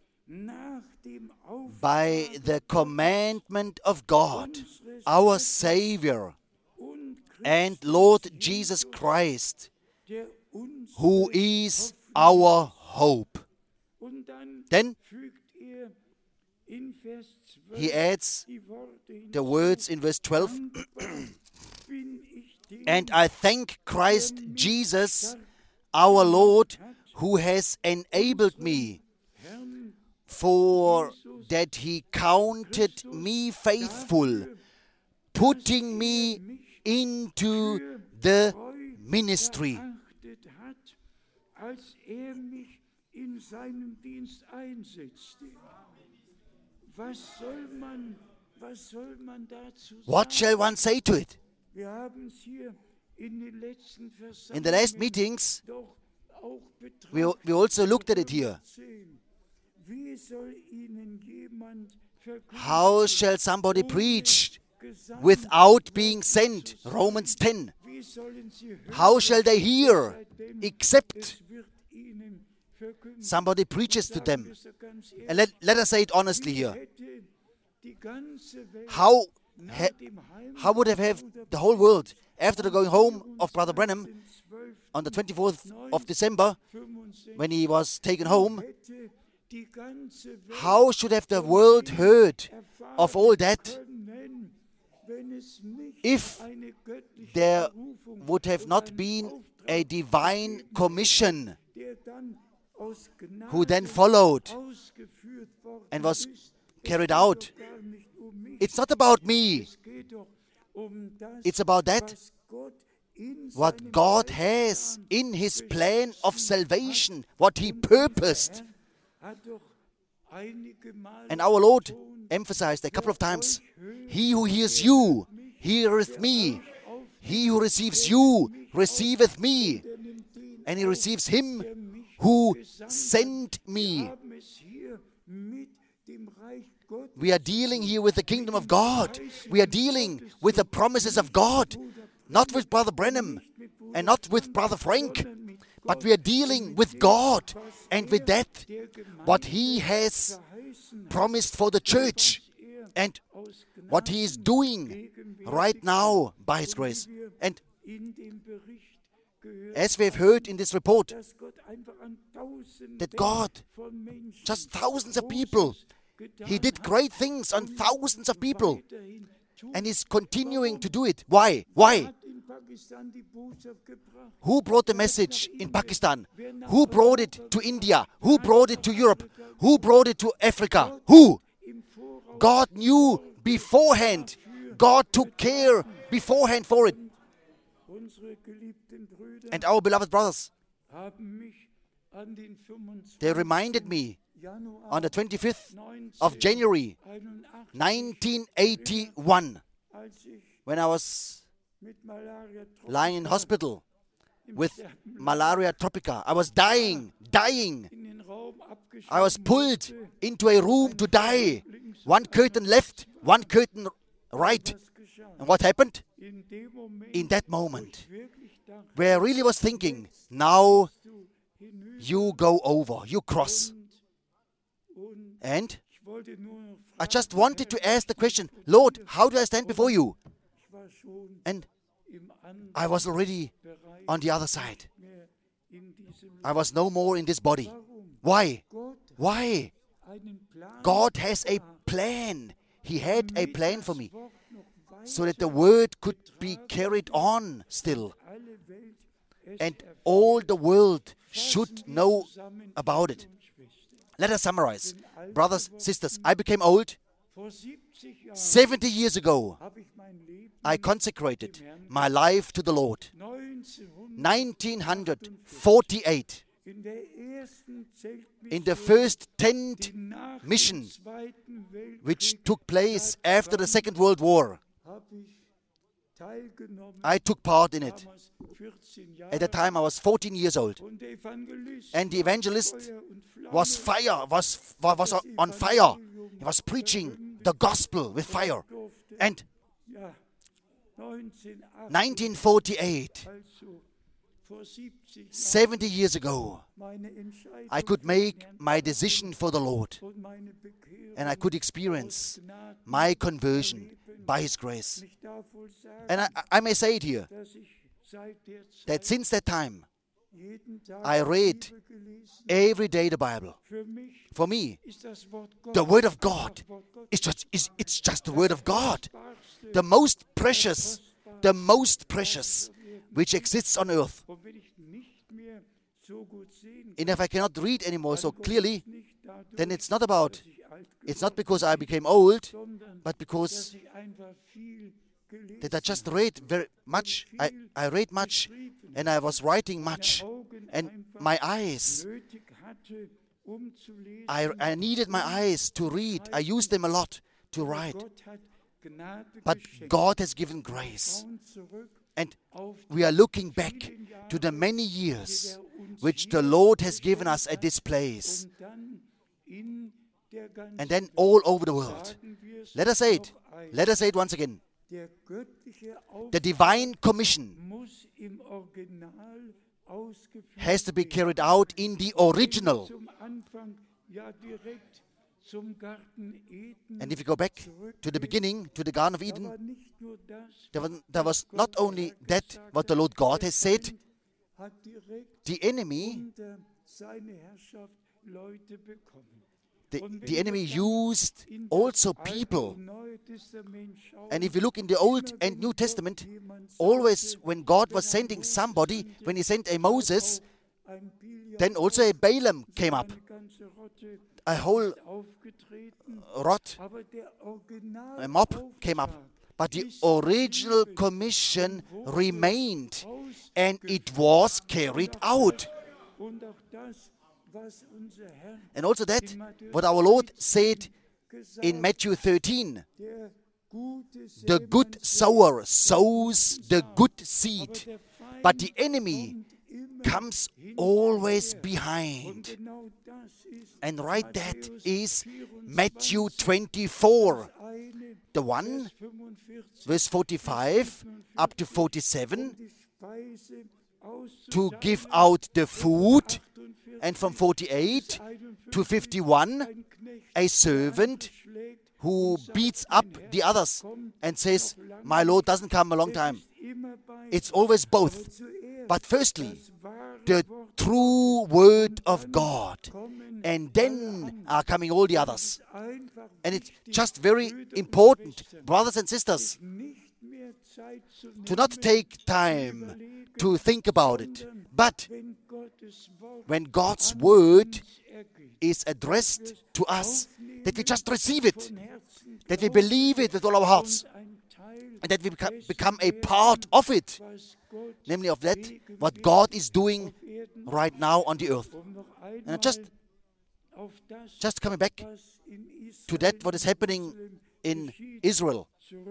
by the commandment of God, our Savior and Lord Jesus Christ, who is our hope. Then he adds the words in verse twelve, and I thank Christ Jesus, our Lord, who has enabled me, for that He counted me faithful, putting me into the ministry. What shall one say to it? In the last meetings, we, we also looked at it here. How shall somebody preach without being sent? Romans ten. How shall they hear except somebody preaches to them? And let, let us say it honestly here. How, ha, how would have, have the whole world, after the going home of Brother Branham on the twenty-fourth of December, when he was taken home, how should have the world heard of all that if there would have not been a divine commission who then followed and was carried out? It's not about me. It's about that, what God has in His plan of salvation, what He purposed. And our Lord emphasized a couple of times, he who hears you, heareth me. He who receives you, receiveth me. And he receives him who sent me. We are dealing here with the kingdom of God. We are dealing with the promises of God. Not with Brother Branham and not with Brother Frank. But we are dealing with God and with that, what He has promised for the church and what He is doing right now by His grace. And as we have heard in this report, that God, just thousands of people, He did great things on thousands of people and is continuing to do it. Why? Why? Who brought the message in Pakistan? Who brought it to India? Who brought it to Europe? Who brought it to Africa? Who? God knew beforehand. God took care beforehand for it. And our beloved brothers, they reminded me on the twenty-fifth of January nineteen eighty-one, when I was lying in hospital with malaria tropica. I was dying, dying. I was pulled into a room to die. One curtain left, one curtain right. And what happened? In that moment, where I really was thinking, now you go over, you cross. And I just wanted to ask the question, Lord, how do I stand before you? And I was already on the other side. I was no more in this body. Why? Why? God has a plan. He had a plan for me, so that the word could be carried on still. And all the world should know about it. Let us summarize. Brothers, sisters, I became old. seventy years ago, I consecrated my life to the Lord. nineteen forty-eight, in the first tent mission which took place after the Second World War, I took part in it. At the time I was fourteen years old. And the evangelist was fire, was, was on fire. He was preaching the gospel with fire. And nineteen forty-eight, seventy years ago, I could make my decision for the Lord. And I could experience my conversion by His grace. And I, I may say it here, that since that time, I read every day the Bible. For me, the Word of God is just, is, it's just the Word of God. The most precious, the most precious which exists on earth. And if I cannot read anymore so clearly, then it's not about, it's not because I became old, but because that I just read very much. I, I read much, and I was writing much. And my eyes, I, I needed my eyes to read. I used them a lot to write. but God has given grace. And we are looking back to the many years which the Lord has given us at this place. And then all over the world. Let us say it. Let us say it once again. The divine commission has to be carried out in the original. And if you go back to the beginning, to the Garden of Eden, there was, there was not only that what the Lord God has said, the enemy, the, the enemy used also people. And if you look in the Old and New Testament, always when God was sending somebody, when he sent a Moses, then also a Balaam came up. A whole rot, a mob came up. But the original commission remained, and it was carried out. And also that, what our Lord said in Matthew thirteen, the good sower sows the good seed, but the enemy comes always behind. And right, that is Matthew twenty-four, the one, verse forty-five up to forty-seven, to give out the food, and from forty-eight to fifty-one, a servant who beats up the others and says, my Lord doesn't come a long time. It's always both. But firstly, the true word of God, and then are coming all the others. And it's just very important, brothers and sisters, to not take time to think about it, but when God's word is addressed to us, that we just receive it, that we believe it with all our hearts, and that we beca- become a part of it, namely of that, what God is doing right now on the earth. And just, just coming back to that, what is happening in Israel.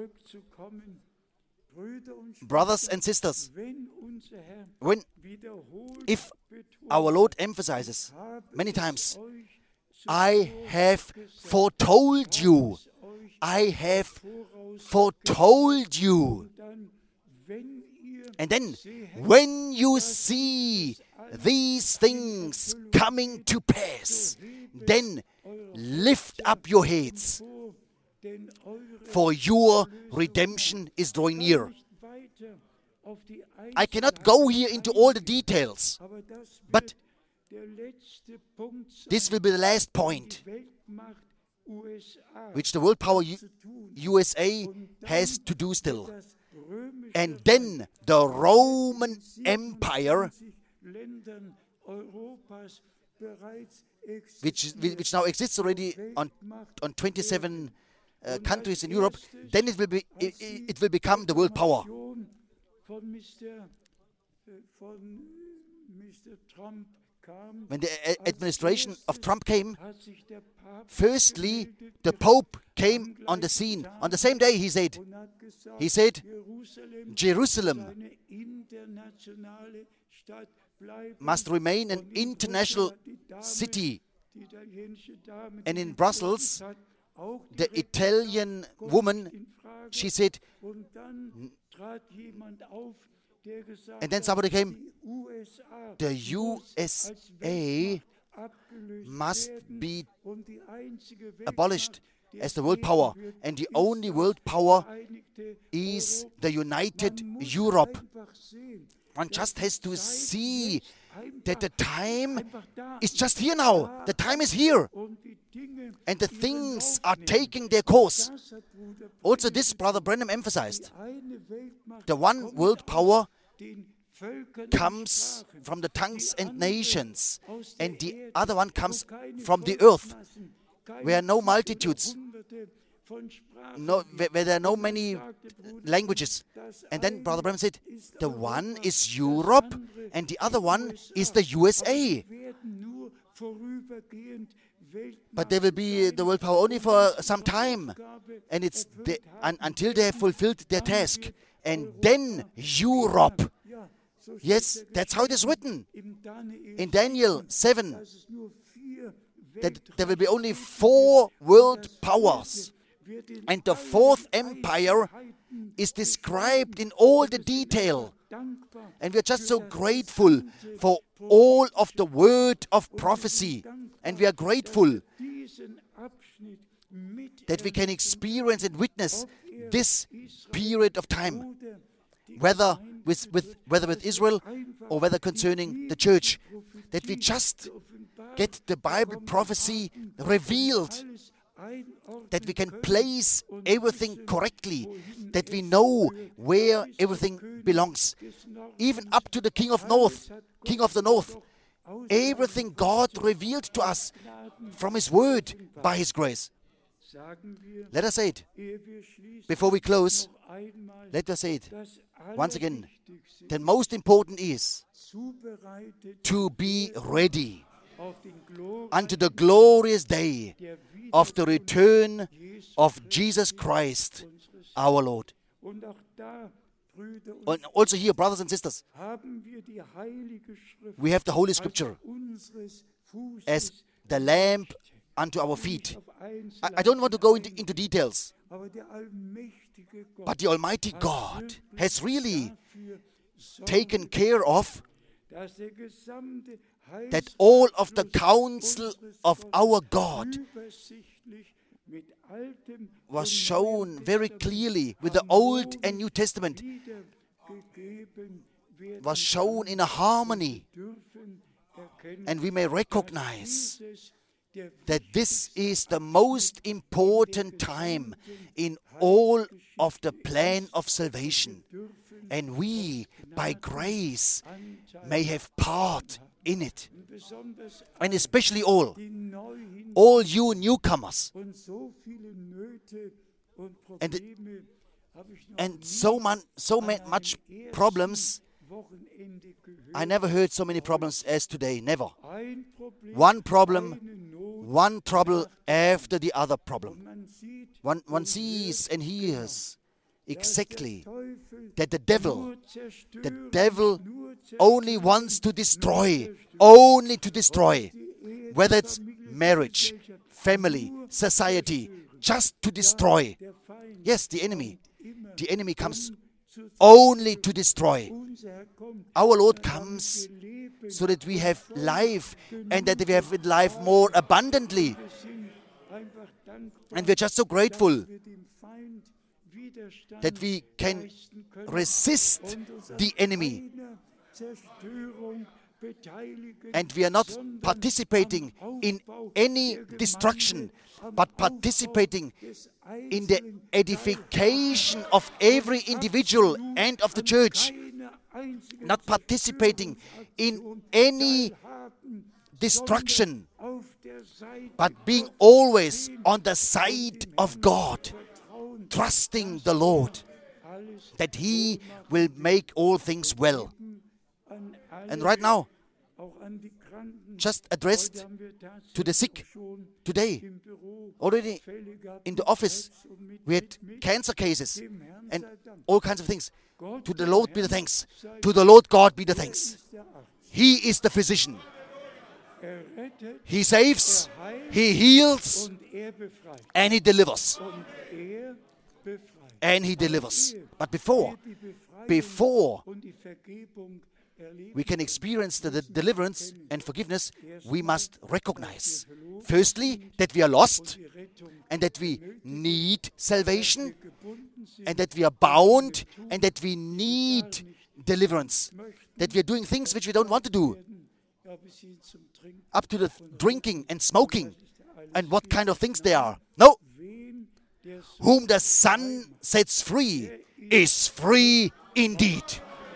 Brothers and sisters, when, if our Lord emphasizes many times, I have foretold you, I have foretold you. And then, when you see these things coming to pass, then lift up your heads, for your redemption is drawing near. I cannot go here into all the details, but this will be the last point which the world power U- U S A has to do still. And then the Roman Empire, which, which now exists already on, on twenty-seven uh, countries in Europe, then it will, be, it, it will become the world power. When the a- administration of Trump came, firstly, the Pope came on the scene. On the same day, he said, he said, Jerusalem must remain an international city. And in Brussels, the Italian woman, she said, and then somebody came, the U S A must be abolished as the world power, and the only world power is the United Europe. One just has to see that the time is just here now. The time is here. And the things are taking their course. Also, this Brother Branham emphasized. The one world power comes from the tongues and nations, and the other one comes from the earth, where no multitudes, no, where, where there are no many languages. And then Brother Branham said, the one is Europe, and the other one is the U S A. but they will be the world power only for some time. And it's the, un, until they have fulfilled their task. And then Europe. Yes, that's how it is written. In Daniel seven, that there will be only four world powers. And the fourth empire is described in all the detail. And we are just so grateful for all of the word of prophecy. And we are grateful that we can experience and witness this period of time, whether with, with, whether with Israel or whether concerning the church, that we just get the Bible prophecy revealed, that we can place everything correctly, that we know where everything belongs, even up to the King of North, King of the North. Everything God revealed to us from His Word by His grace. Let us say it. Before we close, let us say it once again. The most important is to be ready unto the glorious day of the return of Jesus Christ, our Lord. And also here, brothers and sisters, we have the Holy Scripture as the lamp unto our feet. I, I don't want to go into, into details, but the Almighty God has really taken care of that all of the counsel of our God was shown very clearly with the Old and New Testament, was shown in a harmony, and we may recognize that this is the most important time in all of the plan of salvation, and we, by grace, may have part in it. And especially all, all you newcomers, and, and so, man, so much problems. I never heard so many problems as today, never. One problem, one trouble after the other problem. One, one sees and hears exactly that the devil, the devil only wants to destroy, only to destroy, whether it's marriage, family, society, just to destroy. Yes, the enemy. The enemy comes only to destroy. Our Lord comes so that we have life, and that we have life more abundantly. And we're just so grateful that we can resist the enemy. And we are not participating in any destruction, but participating in the edification of every individual and of the church. Not participating in any destruction, but being always on the side of God, trusting the Lord, that He will make all things well. And right now, just addressed to the sick today, already in the office, we had cancer cases and all kinds of things. To the Lord be the thanks. To the Lord God be the thanks. He is the physician. He saves, He heals, and He delivers. And He delivers. But before, before we can experience the, the deliverance and forgiveness, we must recognize, firstly, that we are lost, and that we need salvation, and that we are bound, and that we need deliverance, that we are doing things which we don't want to do, up to the drinking and smoking, and what kind of things they are. No. Whom the Son sets free is free indeed.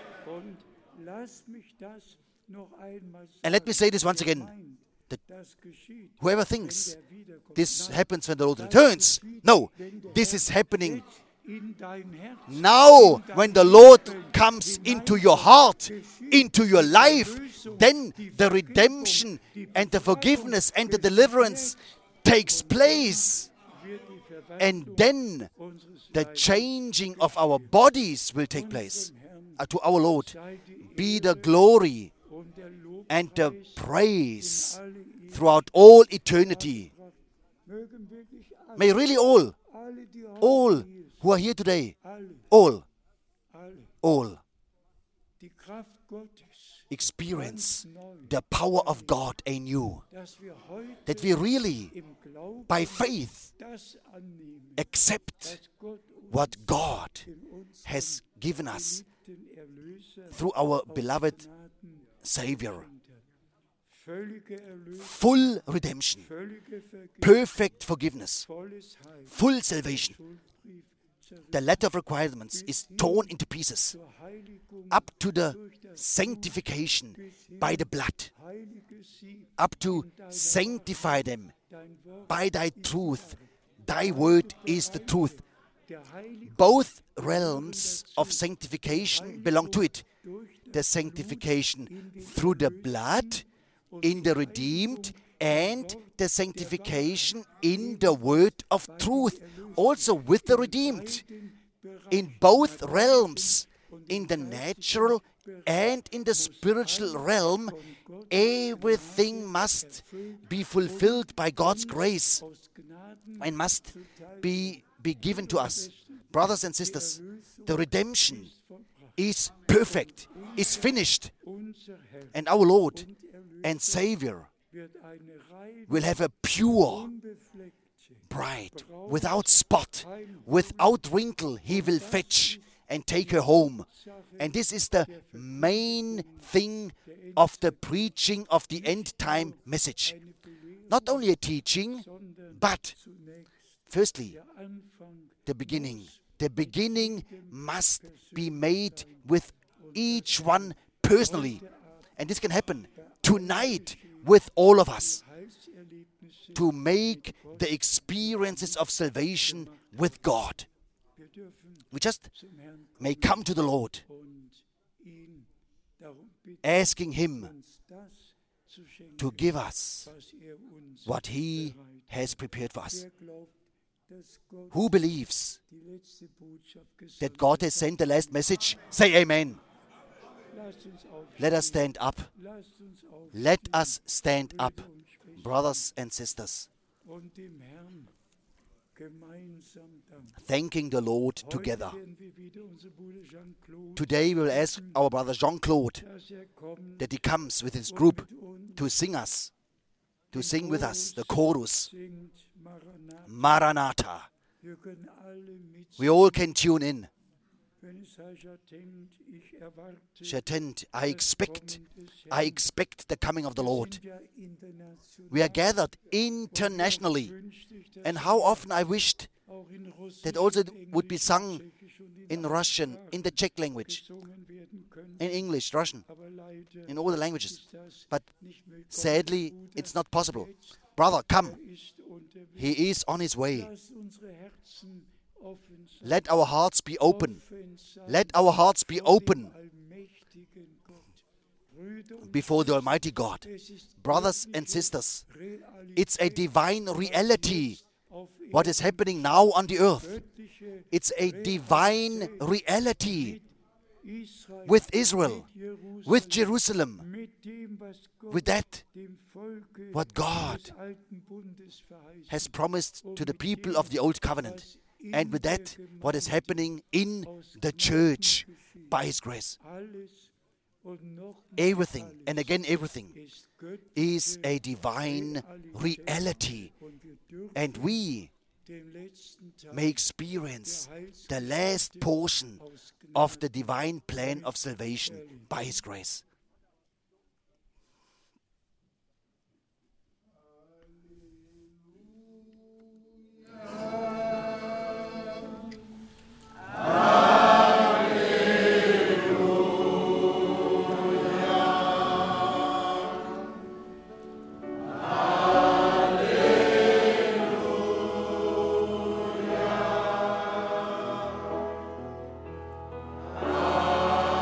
And let me say this once again, that whoever thinks this happens when the Lord returns, no, this is happening now when the Lord comes into your heart, into your life, then the redemption and the forgiveness and the deliverance takes place. And then the changing of our bodies will take place. Uh, to our Lord be the glory and the praise throughout all eternity. May really all, all who are here today, all, all experience the power of God anew. That we really, by faith, accept what God has given us through our beloved Savior. Full redemption, perfect forgiveness, full salvation. The letter of requirements is torn into pieces up to the sanctification by the blood, up to sanctify them by thy truth. Thy word is the truth. Both realms of sanctification belong to it. The sanctification through the blood in the redeemed, and the sanctification in the word of truth, also with the redeemed. In both realms, in the natural and in the spiritual realm, everything must be fulfilled by God's grace and must be, be given to us. Brothers and sisters, the redemption is perfect, is finished, and our Lord and Savior will have a pure bride, without spot, without wrinkle. He will fetch and take her home. And this is the main thing of the preaching of the end time message. Not only a teaching, but firstly, the beginning. The beginning must be made with each one personally. And this can happen tonight with all of us, to make the experiences of salvation with God. We just may come to the Lord, asking Him to give us what He has prepared for us. Who believes that God has sent the last message? Say amen. Let us stand up. Let us stand up, brothers and sisters, thanking the Lord together. Today we will ask our brother Jean-Claude that he comes with his group to sing us, to sing with us the chorus, Maranatha. We all can tune in. J'attends, I expect, I expect the coming of the Lord. We are gathered internationally, and how often I wished that also would be sung in Russian, in the Czech language, in English, Russian, in all the languages. But sadly, it's not possible. Brother, come. He is on his way. Let our hearts be open. Let our hearts be open before the Almighty God. Brothers and sisters, it's a divine reality what is happening now on the earth. It's a divine reality with Israel, with Jerusalem, with that what God has promised to the people of the Old Covenant. And with that, what is happening in the church by His grace. Everything, and again everything, is a divine reality. And we may experience the last portion of the divine plan of salvation by His grace. Alleluia.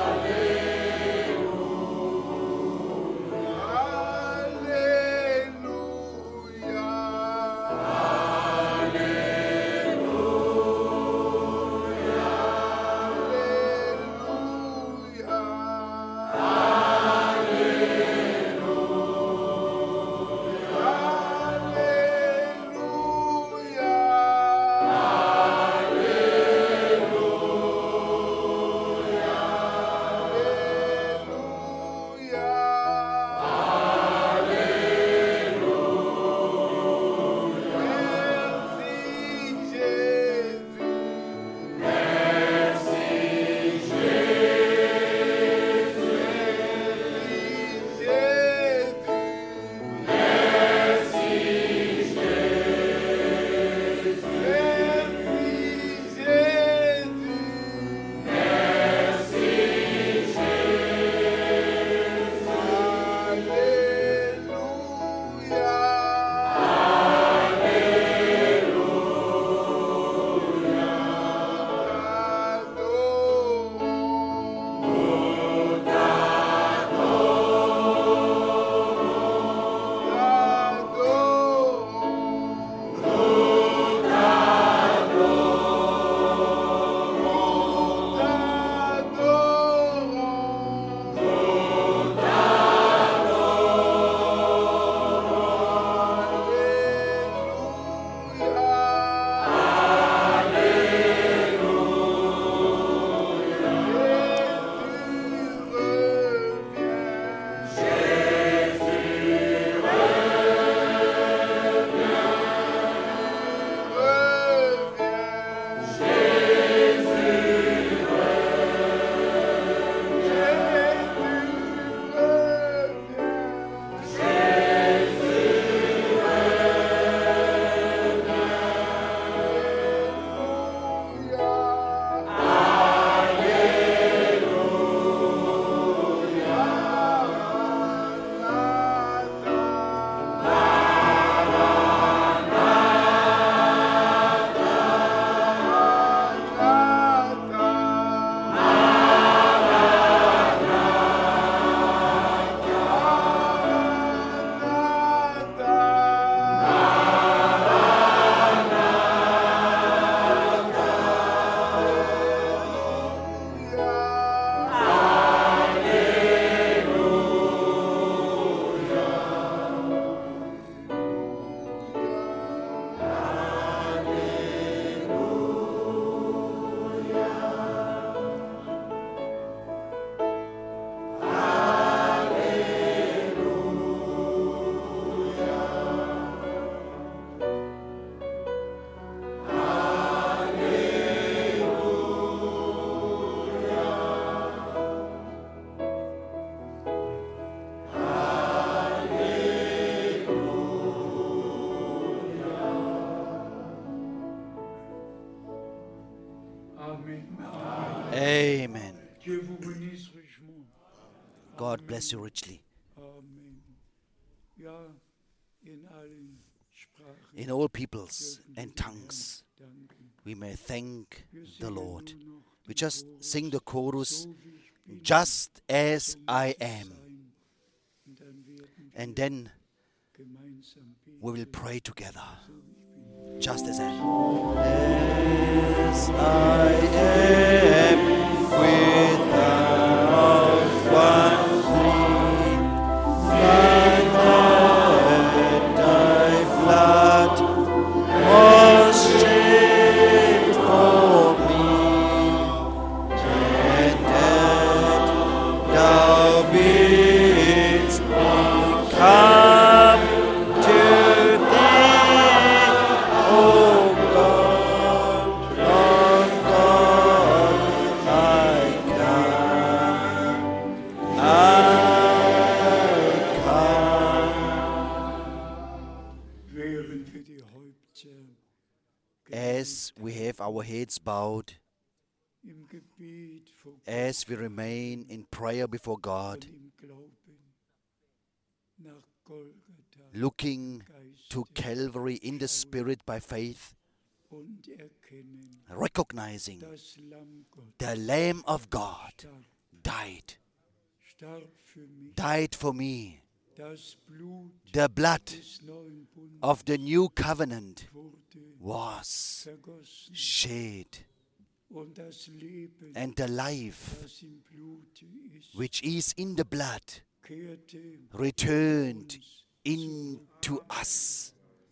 richement. God bless you richly. Amen. Ja, in allen Sprachen In all peoples dürfen wir and dem Herrn tongues, danken. we may thank Wir the singen Lord. nur noch We den just Chorus, sing the chorus, so wie ich bin, just as so muss I ich am. sein. Und dann werden wir And then gemeinsam beten, we will pray together, so wie ich bin. just as I am. As I am without one plea, but that thy blood was shed for me, and that thou bidst me come to thee, O God of God, I come, I come. Während wir die Häupter As we have our heads bowed, im Gebet vor Gott as we remain in prayer before God, und im Glauben nach Golgatha looking to Geiste Calvary in the Spirit by faith, und erkennen, recognizing das Lamm Gottes the Lamb of God starb, died, starb für mich. died for me. Das Blut The blood des neuen Bundes of the new covenant wurde was vergossen shed, und das Leben, and the life das im Blute ist, which is in the blood kehrte returned uns into us.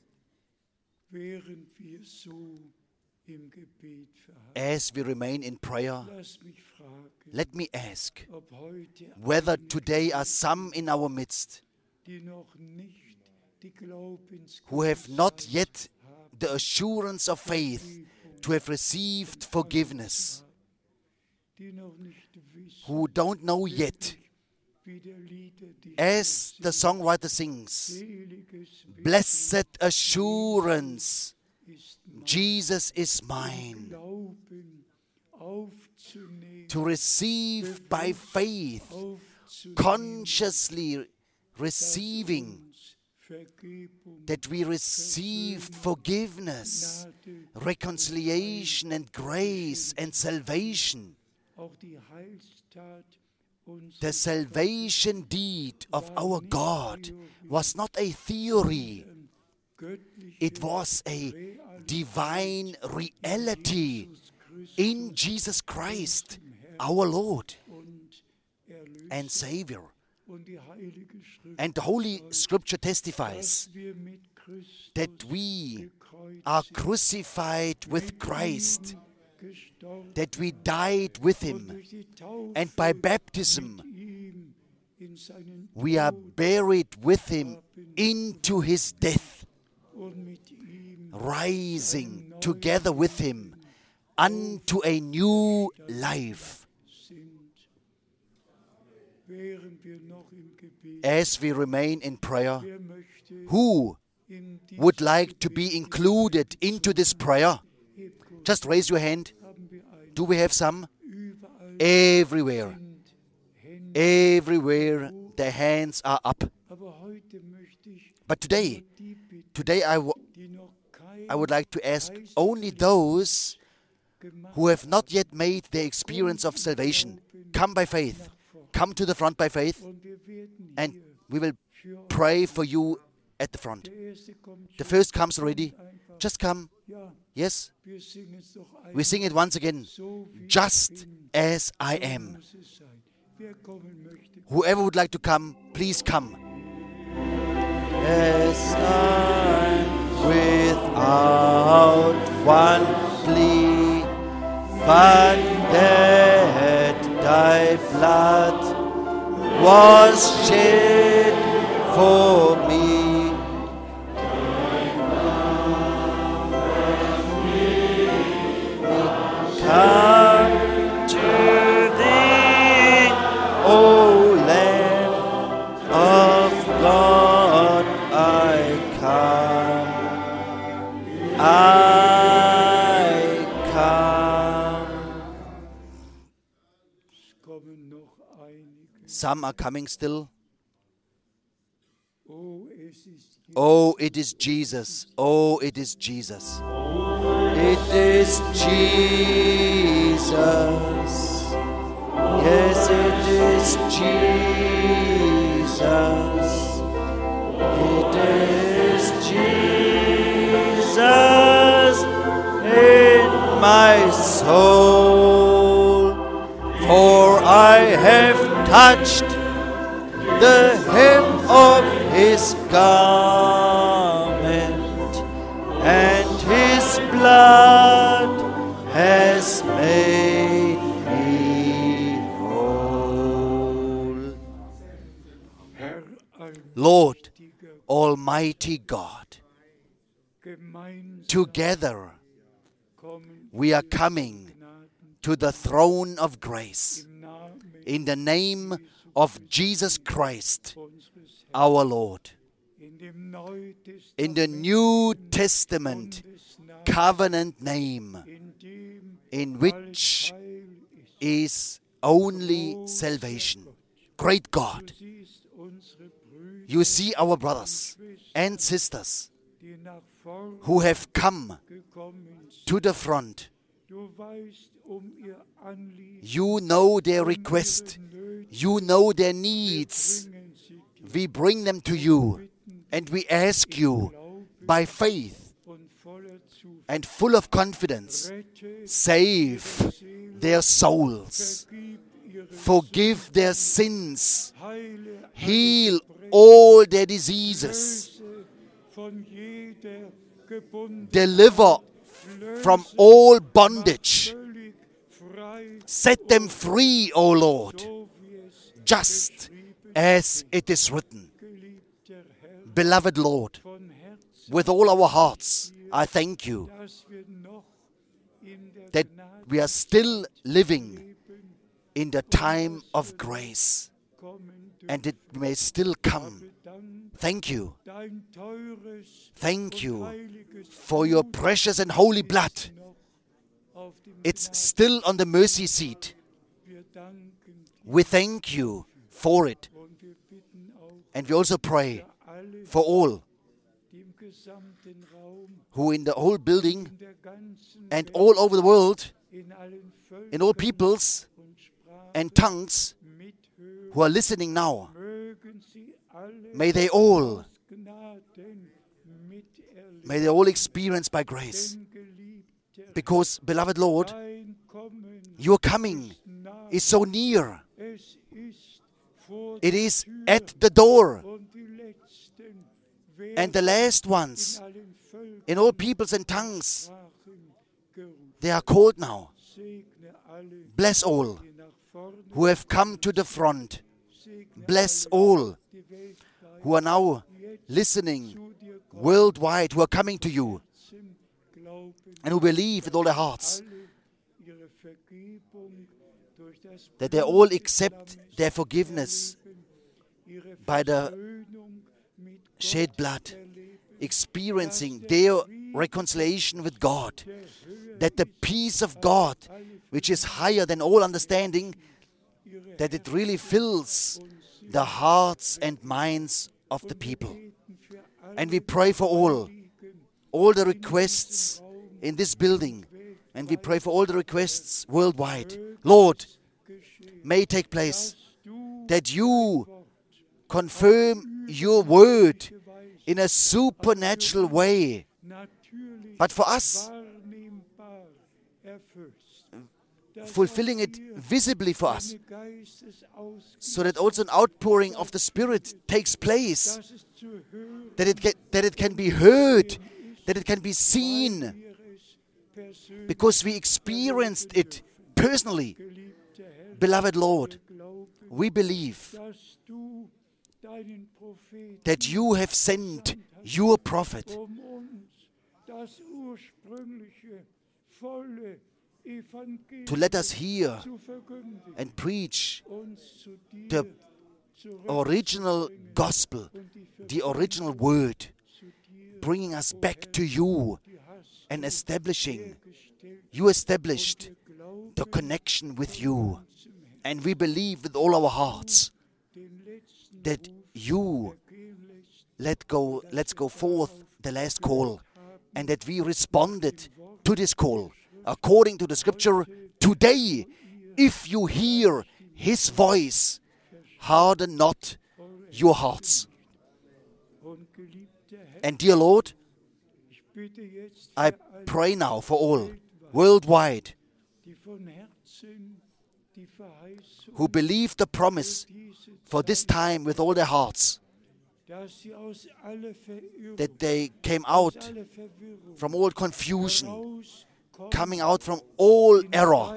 während wir so im Gebet verharren. As we remain in prayer, Lass mich fragen, let me ask ob heute whether einige, today are some in our midst die noch nicht die who have not Glaubensgewissheit yet haben, the assurance of faith to have received forgiveness, die noch nicht wissen, who don't know yet, wie der Liederdichter as the singt, songwriter sings, seliges blessed assurance, ist mein Jesus is mine, Glauben aufzunehmen, to receive by faith, aufzunehmen, consciously receiving uns Vergebung, that we received forgiveness, Gnade, reconciliation and grace and salvation. auch die Heilstat unseres The salvation deed of our God was not a theory, göttlichen it was a divine reality in Jesus Christ, our Lord und Erlöser and Savior. und die Heilige Schrift, And the Holy Scripture testifies dass wir mit Christus that we gekreuzigt, are crucified with Christ, gestorben that we died with und Him, durch die Taufe and by baptism mit ihm in seinen we are Tod buried with Him into His death, und mit ihm rising together with Him unto a new life. sind. Während wir noch im Gebet, As we remain in prayer, wer möchte who in would dieses like to be Gebet included into this prayer? hebt Gott, Just raise your hand. haben wir ein. Do we have some? Überall Everywhere. sind Hände, Everywhere the hands are up. aber heute möchte ich But today, nur die bitten, today I, w- die noch kein I would like to ask only those gemacht who have not yet made the experience of salvation, come by faith. Come to the front by faith, und wir werden and hier we will für euch. pray for you at the front. Der erste kommt The schon, first comes already. kommt einfach. Just come. Ja, Yes, wir singen es doch we einmal. sing it once again. So wie Just ich bin, as I so am. muss es sein. Wer kommen möchte, Whoever would like to come, please come. As I'm without one plea, but that thy blood was shed for me. Come to thee, O Lamb of God, I come, I come. es kommen noch einige. Some are coming still. Oh, es ist Oh, it is Jesus. Oh, it is Jesus. It is Jesus. Yes, it is Jesus. It is Jesus in my soul. For I have touched the hem of His garment, and His blood has made me whole. Herr Lord, allmächtiger, Almighty God, gemeinsam together kommen we are coming Gnaden to the throne of grace im Namen in the name of Jesus Christ, unseres Herrn. our Lord. In dem Neuen In the Testament New Testament Bundesnamen, covenant name, in dem in bald which Heil ist. is only salvation. Great Du God, siehst unsere Brüder, you see our brothers and sisters die nach vorn who have come gekommen sind. to the front. Du weißt um ihr Anliegen, You know their um request. ihre Nöte, You know their needs. bringen sie dir. We bring them to you and we ask you Glaube by faith und voller Zuversicht. and full of confidence, Rette save Seelen, their souls, vergib ihre forgive their sins, Sünden, heile alle heal Gebrechen, all their diseases, löse von jeder Gebundenheit, deliver löse from all mach bondage, völlig frei, set them free, O Lord, so wie es just geschrieben as it is written. geliebter Herr, Beloved Lord, von Herzen, with all our hearts, I thank you dass wir noch in der that Gnade we are still living leben, in the time of grace kommen and it may still come. dürfen. Dank Thank you. dein teures Thank und you heiliges for your Blut precious and holy blood. ist noch auf dem It's Gnaden. still on the mercy seat. Wir danken dir We thank you for it. und wir bitten auch And we also pray für alle, for all die im gesamten Raum, who in the whole building in der ganzen and Welt, all over the world, in allen in all Völkern peoples und Sprachen and tongues mithören, who are listening now, mögen sie alle may they all, aus Gnaden miterleben. may they all experience by grace. Denn, geliebter, Because, beloved Lord, dein Kommen your coming ist nah. is so near. Es ist vor It der is Tür at the door. und die Letzten And the werden last in ones, allen Völkern in all peoples and tongues, Sprachen gerufen. they are called now. Segne alle, Bless all die nach vorne who have come to the front. segne Bless alle, all die weltweit who are now jetzt listening zu dir kommen, worldwide, who are coming to you zum Glauben, and who believe with all their hearts alle ihre Vergebung durch das that they Blut all des accept Lammes their forgiveness erleben, ihre by the Versöhnung mit shed Gott blood, erleben, experiencing their reconciliation with God, der höher that the peace of God, which is higher than all understanding, ihre that it really fills the hearts and minds of the people. Beten für alle And we pray for all, Anliegen all the requests in this building, and we pray for all the requests worldwide. Lord, geschehen, may it take place dass du that you Wort confirm your word geweist, in a supernatural way. natürlich But for us, wahrnehmbar erfüllst, dass fulfilling auch it hier visibly for us, deine so that also an outpouring of the Spirit takes place, dass es zu hören, that it, get, that it can be heard, that it can be seen, wir es persönlich, because we experienced it personally. geliebter Herr, Beloved Lord, glauben, we believe dass du deinen Propheten that you have sent your prophet um uns das ursprüngliche, volle Evangelium to let us hear zu verkündigen, and preach uns zu dir the original zurückzubringen gospel, und die the original word, zu dir, bringing us back to you die hast and du establishing. hergestellt. You established Wir glauben the connection with you. zum Herrn. And we believe with all our hearts that you let go, let's go forth the last call, and that we responded to this call according to the scripture. Today, if you hear his voice, harden not your hearts. And dear Lord, I pray now for all worldwide who believe the promise for this time with all their hearts, that they came out from all confusion, coming out from all error,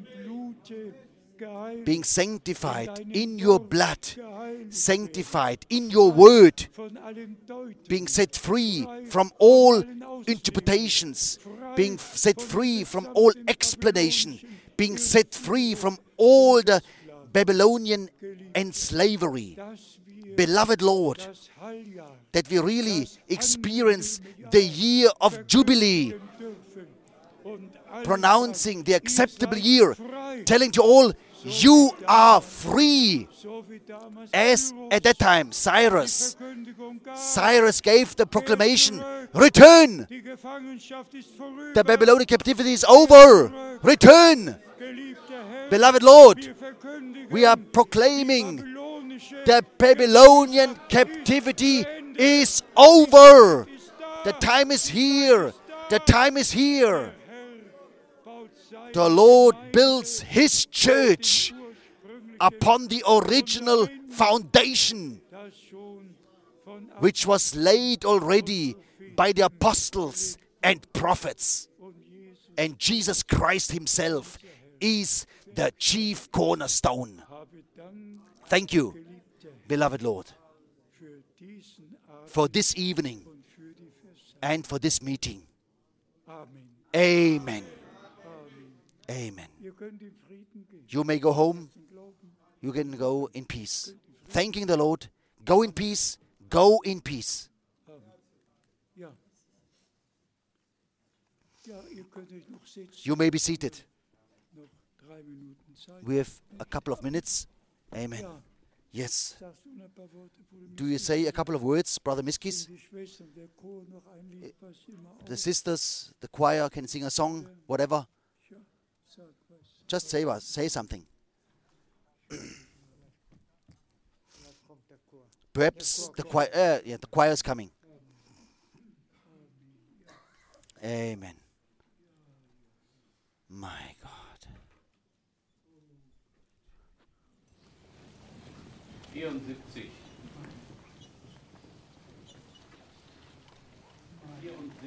being sanctified in your blood, sanctified in your word, being set free from all interpretations, being set free from all explanation, being set free from all the Babylonian enslavery. Beloved Lord, that we really experience the year of Jubilee, pronouncing the acceptable year, telling to all, you are free. As at that time, Cyrus, Cyrus gave the proclamation, return! The Babylonian captivity is over! Return! Beloved Lord, we are proclaiming the Babylonian captivity is over. The time is here. The time is here. The Lord builds his church upon the original foundation, which was laid already by the apostles and prophets. And Jesus Christ himself is the chief cornerstone. Thank you, beloved Lord, for this evening and for this meeting. Amen. Amen. You may go home. You can go in peace. Thanking the Lord. Go in peace. Go in peace. You may be seated. We have a couple of minutes. Amen. Yes. Do you say a couple of words, Brother Miskis? The sisters, the choir can sing a song, whatever. Just say what, say something. Perhaps the choir, uh, yeah, the choir is coming. Amen. My God. vierundsiebzig. vierundsiebzig.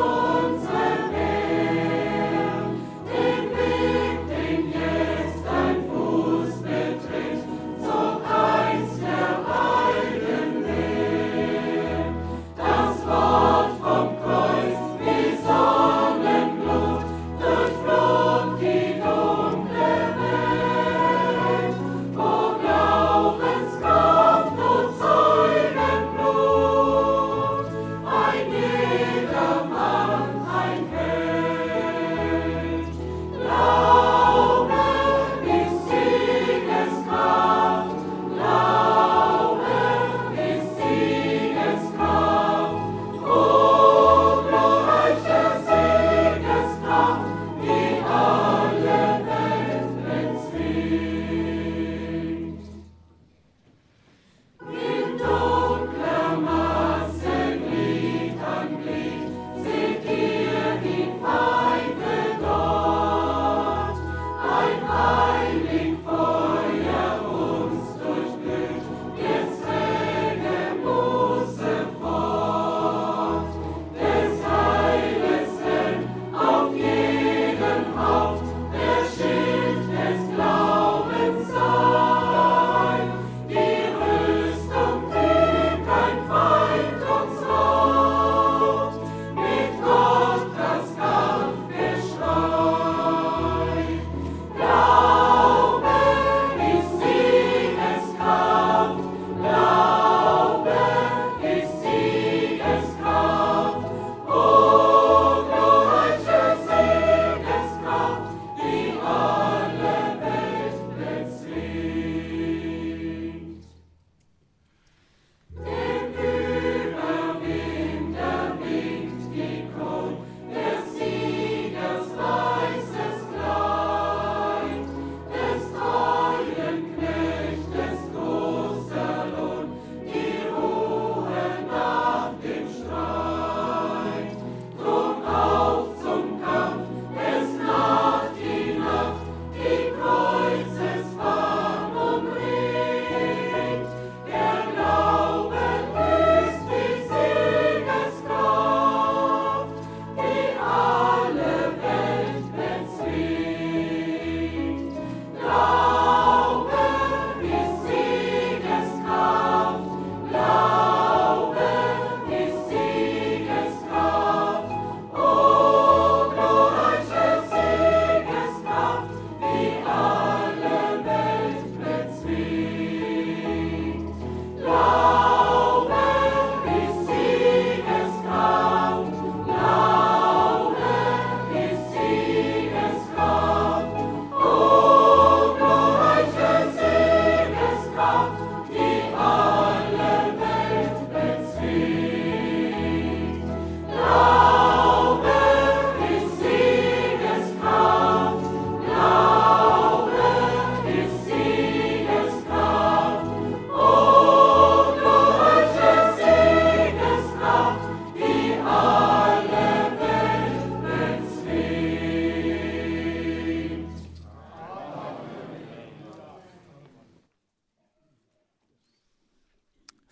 Yes,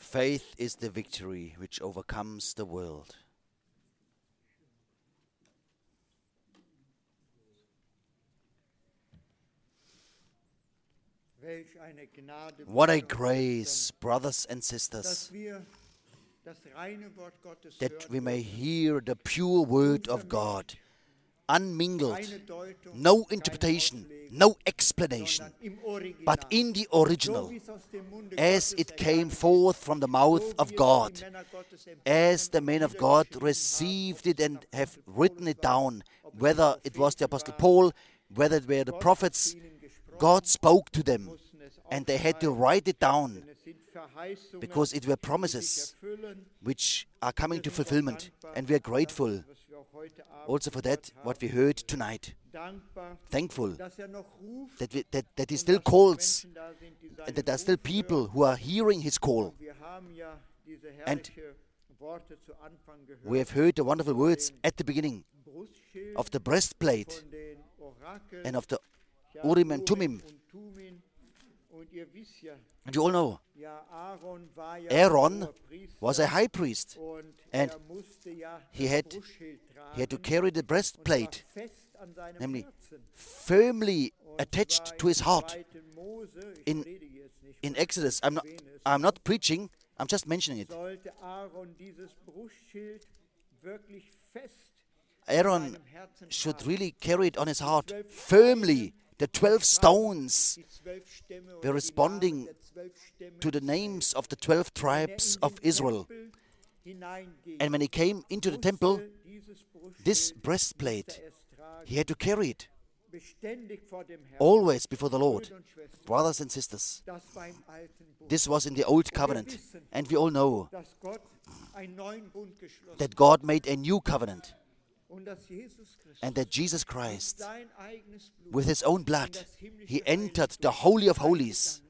Faith is the victory which overcomes the world. What a grace, brothers and sisters, that we may hear the pure word of God, unmingled, no interpretation, no explanation, but in the original, as it came forth from the mouth of God, as the men of God received it and have written it down, whether it was the Apostle Paul, whether it were the prophets. God spoke to them, and they had to write it down, because it were promises which are coming to fulfillment, and we are grateful also for that, what we heard tonight. Thankful that, we, that, that He still calls, and that there are still people who are hearing His call. And we have heard the wonderful words at the beginning of the breastplate and of the Urim and Tumim. And you all know, Aaron was a high priest, and he had, he had to carry the breastplate, namely firmly attached to his heart. In, in Exodus, I'm not, I'm not preaching, I'm just mentioning it. Aaron should really carry it on his heart firmly. The twelve stones were responding to the names of the twelve tribes of Israel. And when he came into the temple, this breastplate, he had to carry it always before the Lord. Brothers and sisters, this was in the Old Covenant, and we all know that God made a new covenant, and that Jesus Christ, with His own blood, He entered the Holy of Holies,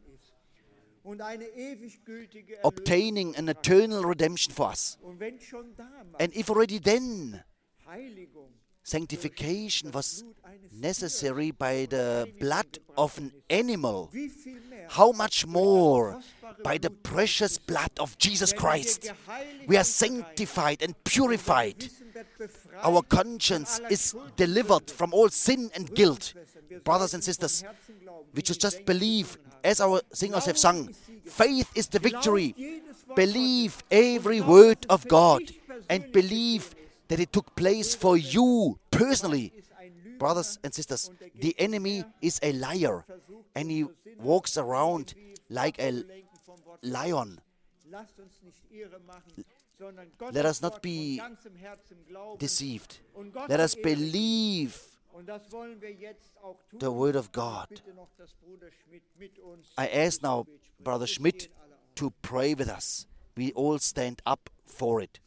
obtaining an eternal redemption for us. And if already then sanctification was necessary by the blood of an animal, how much more by the precious blood of Jesus Christ we are sanctified and purified. Our conscience is delivered from all sin and guilt. Brothers and sisters, we should just believe, as our singers have sung, faith is the victory. Believe every word of God, and believe that it took place for you personally. Brothers and sisters, the enemy is a liar, and he walks around like a lion. Let us not be deceived. Let us believe the word of God. I ask now Brother Schmidt to pray with us. We all stand up for it.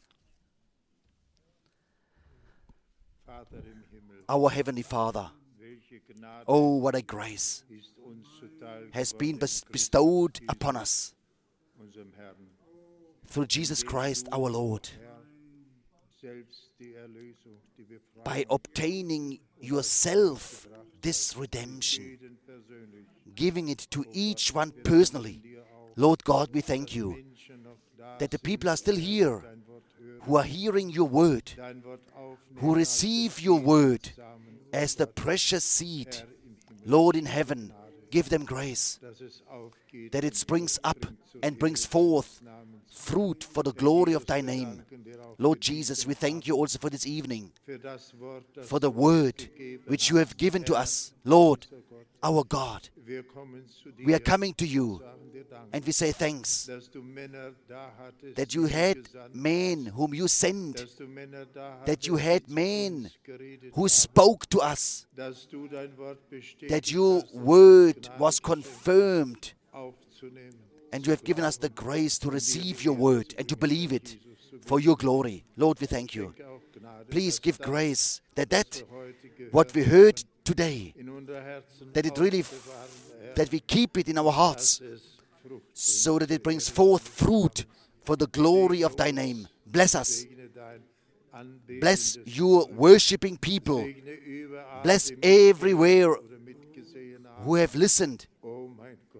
Our Heavenly Father, oh, what a grace has been bestowed upon us through Jesus Christ our Lord, by obtaining yourself this redemption, giving it to each one personally. Lord God, we thank you that the people are still here, who are hearing your word, who receive your word as the precious seed. Lord in heaven, give them grace, that it springs up and brings forth fruit for the glory of thy name. Lord Jesus, we thank you also for this evening, for the word which you have given to us. Lord, our God, we are coming to you, and we say thanks that you had men whom you sent, that you had men who spoke to us, that your word was confirmed, and you have given us the grace to receive your word and to believe it for your glory. Lord, we thank you. Please give grace that that what we heard today, that it really, that we keep it in our hearts, so that it brings forth fruit for the glory of thy name. Bless us. Bless your worshipping people. Bless everywhere who have listened.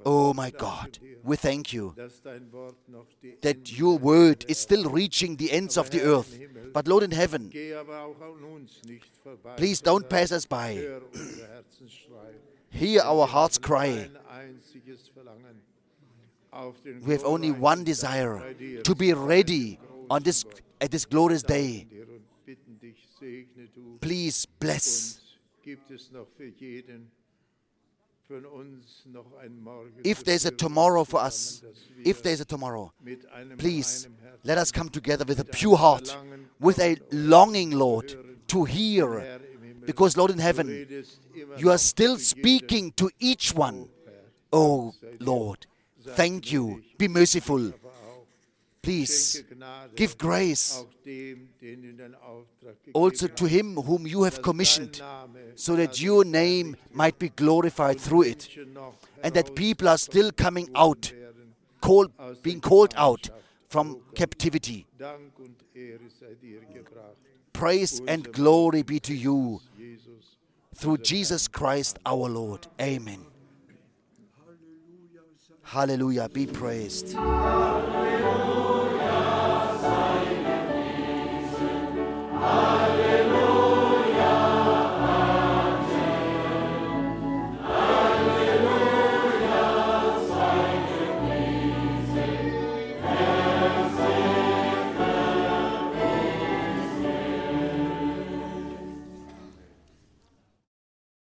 Oh my God, we thank you dass dein Wort noch die that your word is still reaching the ends of the earth. But Lord in heaven, Geh aber auch an uns nicht vorbei. please don't pass us by. Hör unser Herzensschrei. Hear our hearts cry. Ein einziges Verlangen auf den We have only one desire, to be ready on this at this glorious day. dir und bitten dich, segne du Please bless. uns. Gibt es noch für jeden von uns noch ein Morgen? If there's a tomorrow for us, if there's a tomorrow, mit einem please reinen Herzen let us come together with a pure heart, with a longing, Lord, to hear. Herr im Himmel, Because, Lord in heaven, redest immer you are noch still zu jedem, speaking to each one. Oh, Lord, thank you. Be merciful. aber auch Please schenke Gnade give grace auch dem, den in den Auftrag gegeben also to hast, him whom you have dass commissioned, dein Name so that dadurch your name might be glorified through it, Menschen noch and that people are still coming out, werden. called, being called out from captivity. Dank und Ehre sei dir gebracht. Praise and glory be to you Jesus. through Jesus Christ our Lord. Amen. Hallelujah. Be praised. Halleluja.